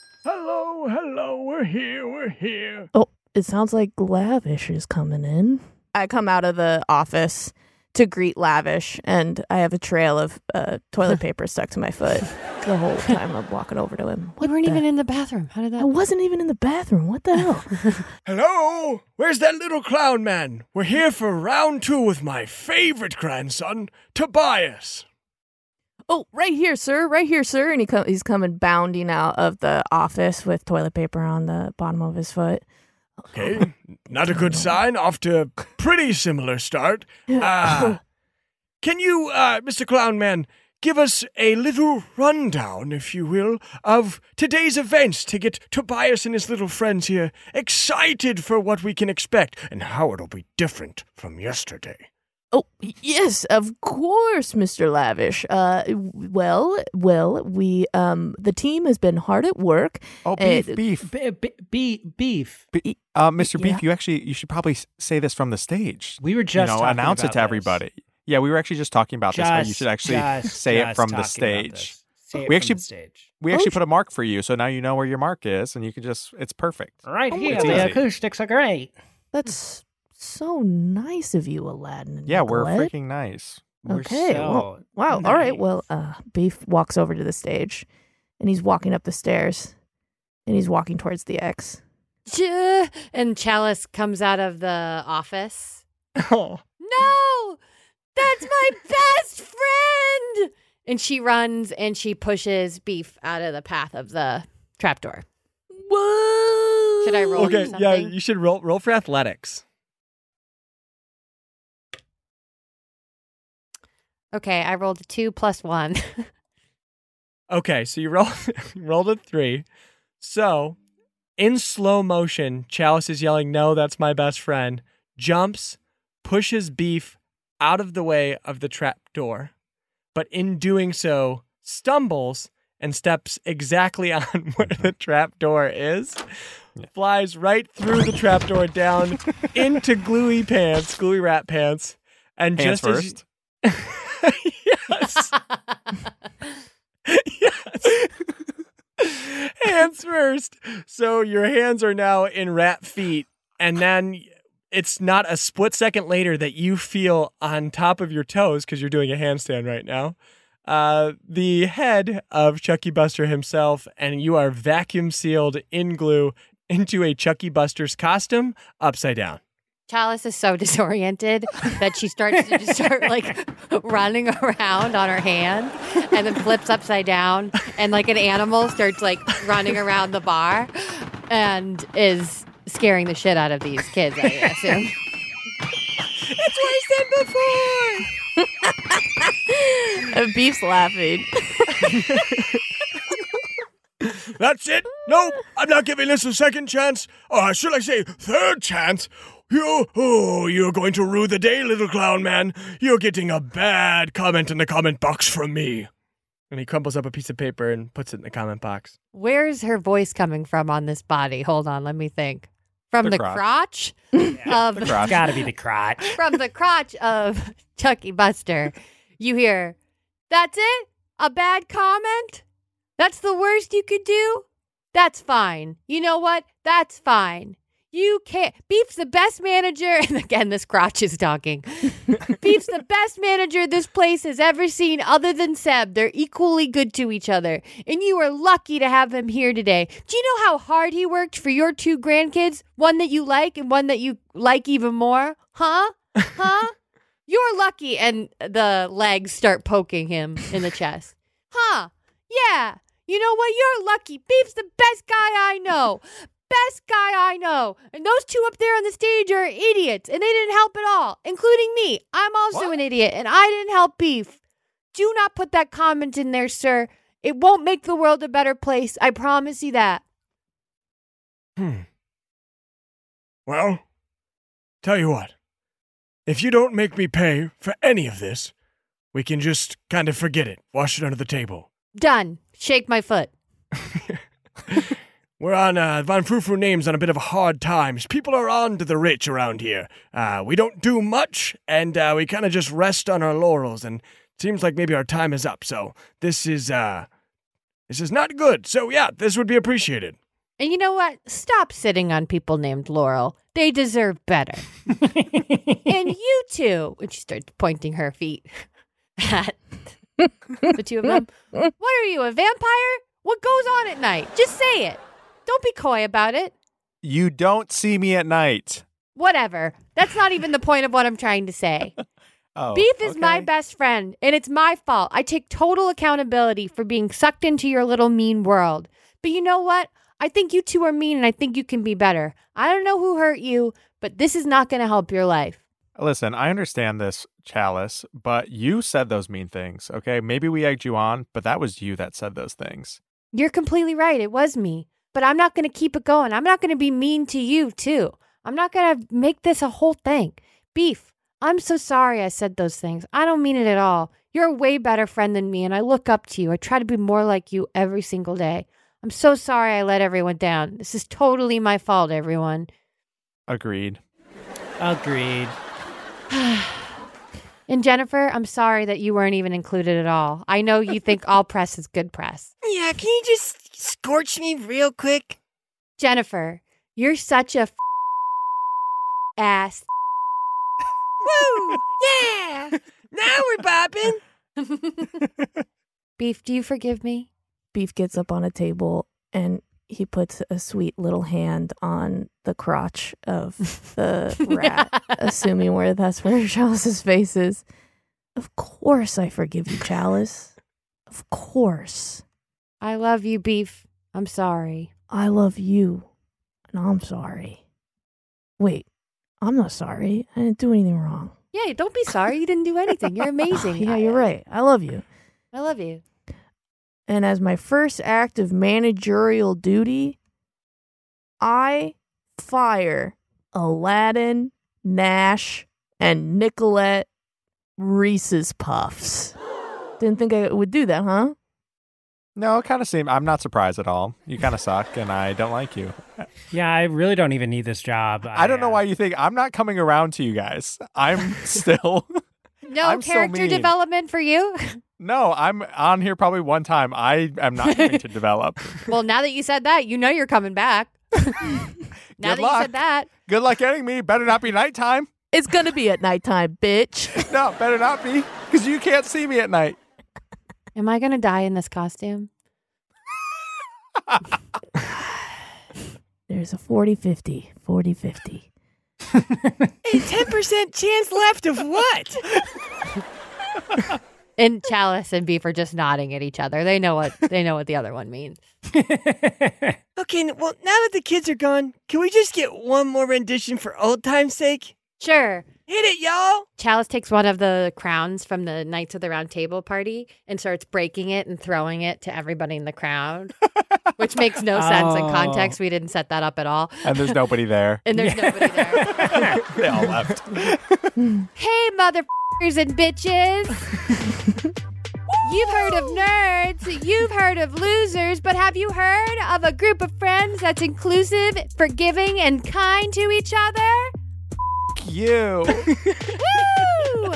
Hello, we're here. Oh, it sounds like Lavish is coming in. I come out of the office to greet Lavish, and I have a trail of toilet paper stuck to my foot the whole time I'm walking over to him. You weren't even in the bathroom. How did that? I wasn't even in the bathroom. What the hell? Hello? Where's that little clown man? We're here for round 2 with my favorite grandson, Tobias. Oh, right here, sir. And he's coming bounding out of the office with toilet paper on the bottom of his foot. Okay, not a good sign. Off to a pretty similar start. Can you, Mr. Clownman, give us a little rundown, if you will, of today's events to get Tobias and his little friends here excited for what we can expect and how it'll be different from yesterday? Oh, yes, of course, Mr. Lavish. Well, we, the team has been hard at work. Oh, Beef. Beef. Mr. Beef, you should probably say this from the stage. We were just talking announce about it to everybody. Yeah, we were actually just talking about this, but you should actually say it from the stage. We actually put a mark for you, so now you know where your mark is, and you can it's perfect. Right here, the acoustics are great. That's so nice of you, Aladdin. Yeah, we're freaking nice. Okay. Wow. Nice. All right. Well, Beef walks over to the stage, and he's walking up the stairs, and he's walking towards the X. And Chalice comes out of the office. Oh. No! That's my best friend! And she runs and she pushes Beef out of the path of the trapdoor. Whoa! Should I roll for something? Yeah, you should roll for athletics. Okay, I rolled a 2 + 1. Okay, so you rolled a 3. So, in slow motion, Chalice is yelling, "No, that's my best friend," jumps, pushes Beef out of the way of the trap door, but in doing so, stumbles and steps exactly on where the trap door is, flies right through the trap door down into gluey rat pants, And Hands just first. Yes. Yes. Hands first. So your hands are now in rat feet, and then it's not a split second later that you feel on top of your toes, because you're doing a handstand right now, the head of Chucky Buster himself, and you are vacuum sealed in glue into a Chucky Buster's costume upside down. Chalice is so disoriented that she starts to just start like running around on her hand and then flips upside down and like an animal starts like running around the bar and is scaring the shit out of these kids, I assume. That's what I said before. Beef's laughing. That's it? No, I'm not giving this a second chance. Or should I say third chance? You're going to rue the day, little clown man. You're getting a bad comment in the comment box from me. And he crumples up a piece of paper and puts it in the comment box. Where's her voice coming from on this body? Hold on, let me think. From the crotch of The crotch. Gotta be the crotch. From the crotch of Chucky Buster, you hear, "That's it? A bad comment? That's the worst you could do? That's fine. You know what? That's fine. You can't. Beef's the best manager." And again, this crotch is talking. "Beef's the best manager this place has ever seen other than Seb. They're equally good to each other. And you are lucky to have him here today. Do you know how hard he worked for your two grandkids? One that you like and one that you like even more? Huh? Huh? You're lucky." And the legs start poking him in the chest. "Huh? Yeah. You know what? You're lucky. Beef's the best guy I know. Best guy I know. And those two up there on the stage are idiots, and they didn't help at all, including me. I'm also an idiot, and I didn't help Beef. Do not put that comment in there, sir. It won't make the world a better place. I promise you that." Well, tell you what. If you don't make me pay for any of this, we can just kind of forget it. Wash it under the table. Done. Shake my foot. We're on, Von Frou-Frou name's on a bit of a hard times. People are on to the rich around here. We don't do much, and we kind of just rest on our laurels, and it seems like maybe our time is up, so this is not good. So yeah, this would be appreciated. And you know what? Stop sitting on people named Laurel. They deserve better. And you two, and she starts pointing her feet at the two of them. "What are you, a vampire? What goes on at night? Just say it. Don't be coy about it." You don't see me at night. Whatever. That's not even the point of what I'm trying to say. Oh, Beef is my best friend, and it's my fault. I take total accountability for being sucked into your little mean world. But you know what? I think you two are mean, and I think you can be better. I don't know who hurt you, but this is not going to help your life. Listen, I understand this, Chalice, but you said those mean things, okay? Maybe we egged you on, but that was you that said those things. You're completely right. It was me. But I'm not going to keep it going. I'm not going to be mean to you, too. I'm not going to make this a whole thing. Beef, I'm so sorry I said those things. I don't mean it at all. You're a way better friend than me, and I look up to you. I try to be more like you every single day. I'm so sorry I let everyone down. This is totally my fault, everyone. Agreed. Agreed. And Jennifer, I'm sorry that you weren't even included at all. I know you think all press is good press. Yeah, can you just scorch me real quick? Jennifer, you're such a ass. Woo! Yeah! Now we're bopping. Beef, do you forgive me? Beef gets up on a table and he puts a sweet little hand on the crotch of the rat, assuming that's where Chalice's face is. "Of course I forgive you, Chalice. Of course. I love you, Beef. I'm sorry. I love you, and I'm sorry. Wait, I'm not sorry. I didn't do anything wrong." Yeah, don't be sorry. You didn't do anything. You're amazing. Yeah, you're right. I love you. I love you. And as my first act of managerial duty, I fire Aladdin, Nash, and Nicolette Reese's Puffs. Didn't think I would do that, huh? No, it kind of seemed. I'm not surprised at all. You kind of suck, and I don't like you. Yeah, I really don't even need this job. I don't know why you think I'm not coming around to you guys. I'm still No I'm so character mean. development for you? No, I'm on here probably one time. I am not going to develop. Well, now that you said that, you know you're coming back. Now that you said that. Good luck getting me. Better not be nighttime. It's gonna be at nighttime, bitch. No, better not be, because you can't see me at night. Am I going to die in this costume? There's a 40-50. 40-50. A 10% chance left of what? And Chalice and Beef are just nodding at each other. They know what the other one means. Okay, well, now that the kids are gone, can we just get one more rendition for old time's sake? Sure. Hit it, y'all! Chalice takes one of the crowns from the Knights of the Round Table party and starts breaking it and throwing it to everybody in the crowd, which makes no sense in context. We didn't set that up at all. And there's nobody there. And there's nobody there. They all left. Hey, motherfuckers and bitches! You've heard of nerds, you've heard of losers, but have you heard of a group of friends that's inclusive, forgiving, and kind to each other? You. Woo!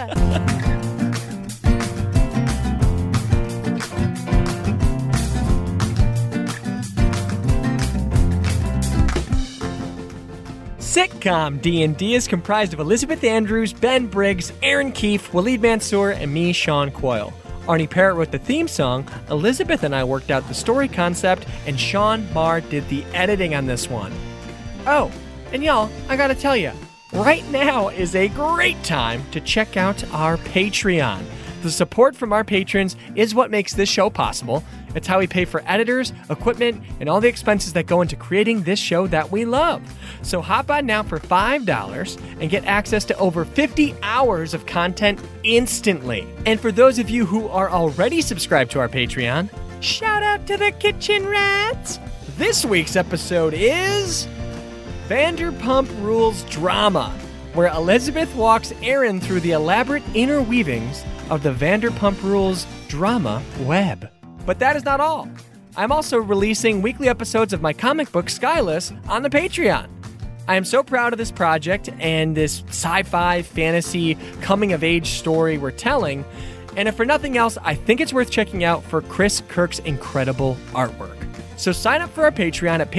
Sitcom D&D is comprised of Elizabeth Andrews, Ben Briggs, Aaron Keefe, Waleed Mansour, and me, Sean Coyle. Arnie Parrott wrote the theme song, Elizabeth and I worked out the story concept, and Sean Marr did the editing on this one. Oh, and y'all, I gotta tell you, right now is a great time to check out our Patreon. The support from our patrons is what makes this show possible. It's how we pay for editors, equipment, and all the expenses that go into creating this show that we love. So hop on now for $5 and get access to over 50 hours of content instantly. And for those of you who are already subscribed to our Patreon, shout out to the Kitchen Rats! This week's episode is Vanderpump Rules Drama, where Elizabeth walks Aaron through the elaborate interweavings of the Vanderpump Rules drama web. But that is not all. I'm also releasing weekly episodes of my comic book, Skyless, on the Patreon. I am so proud of this project and this sci-fi, fantasy, coming-of-age story we're telling, and if for nothing else, I think it's worth checking out for Chris Kirk's incredible artwork. So sign up for our Patreon at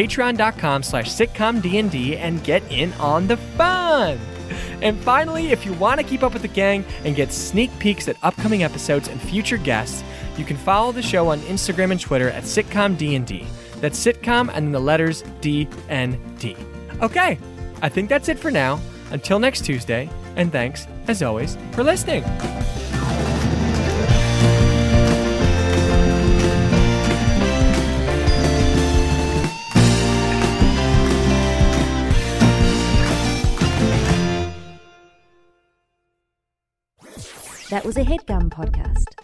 patreon.com/sitcomdnd and get in on the fun. And finally, if you want to keep up with the gang and get sneak peeks at upcoming episodes and future guests, you can follow the show on Instagram and Twitter at sitcomdnd. That's sitcom and then the letters DND. Okay, I think that's it for now. Until next Tuesday, and thanks, as always, for listening. That was a HeadGum podcast.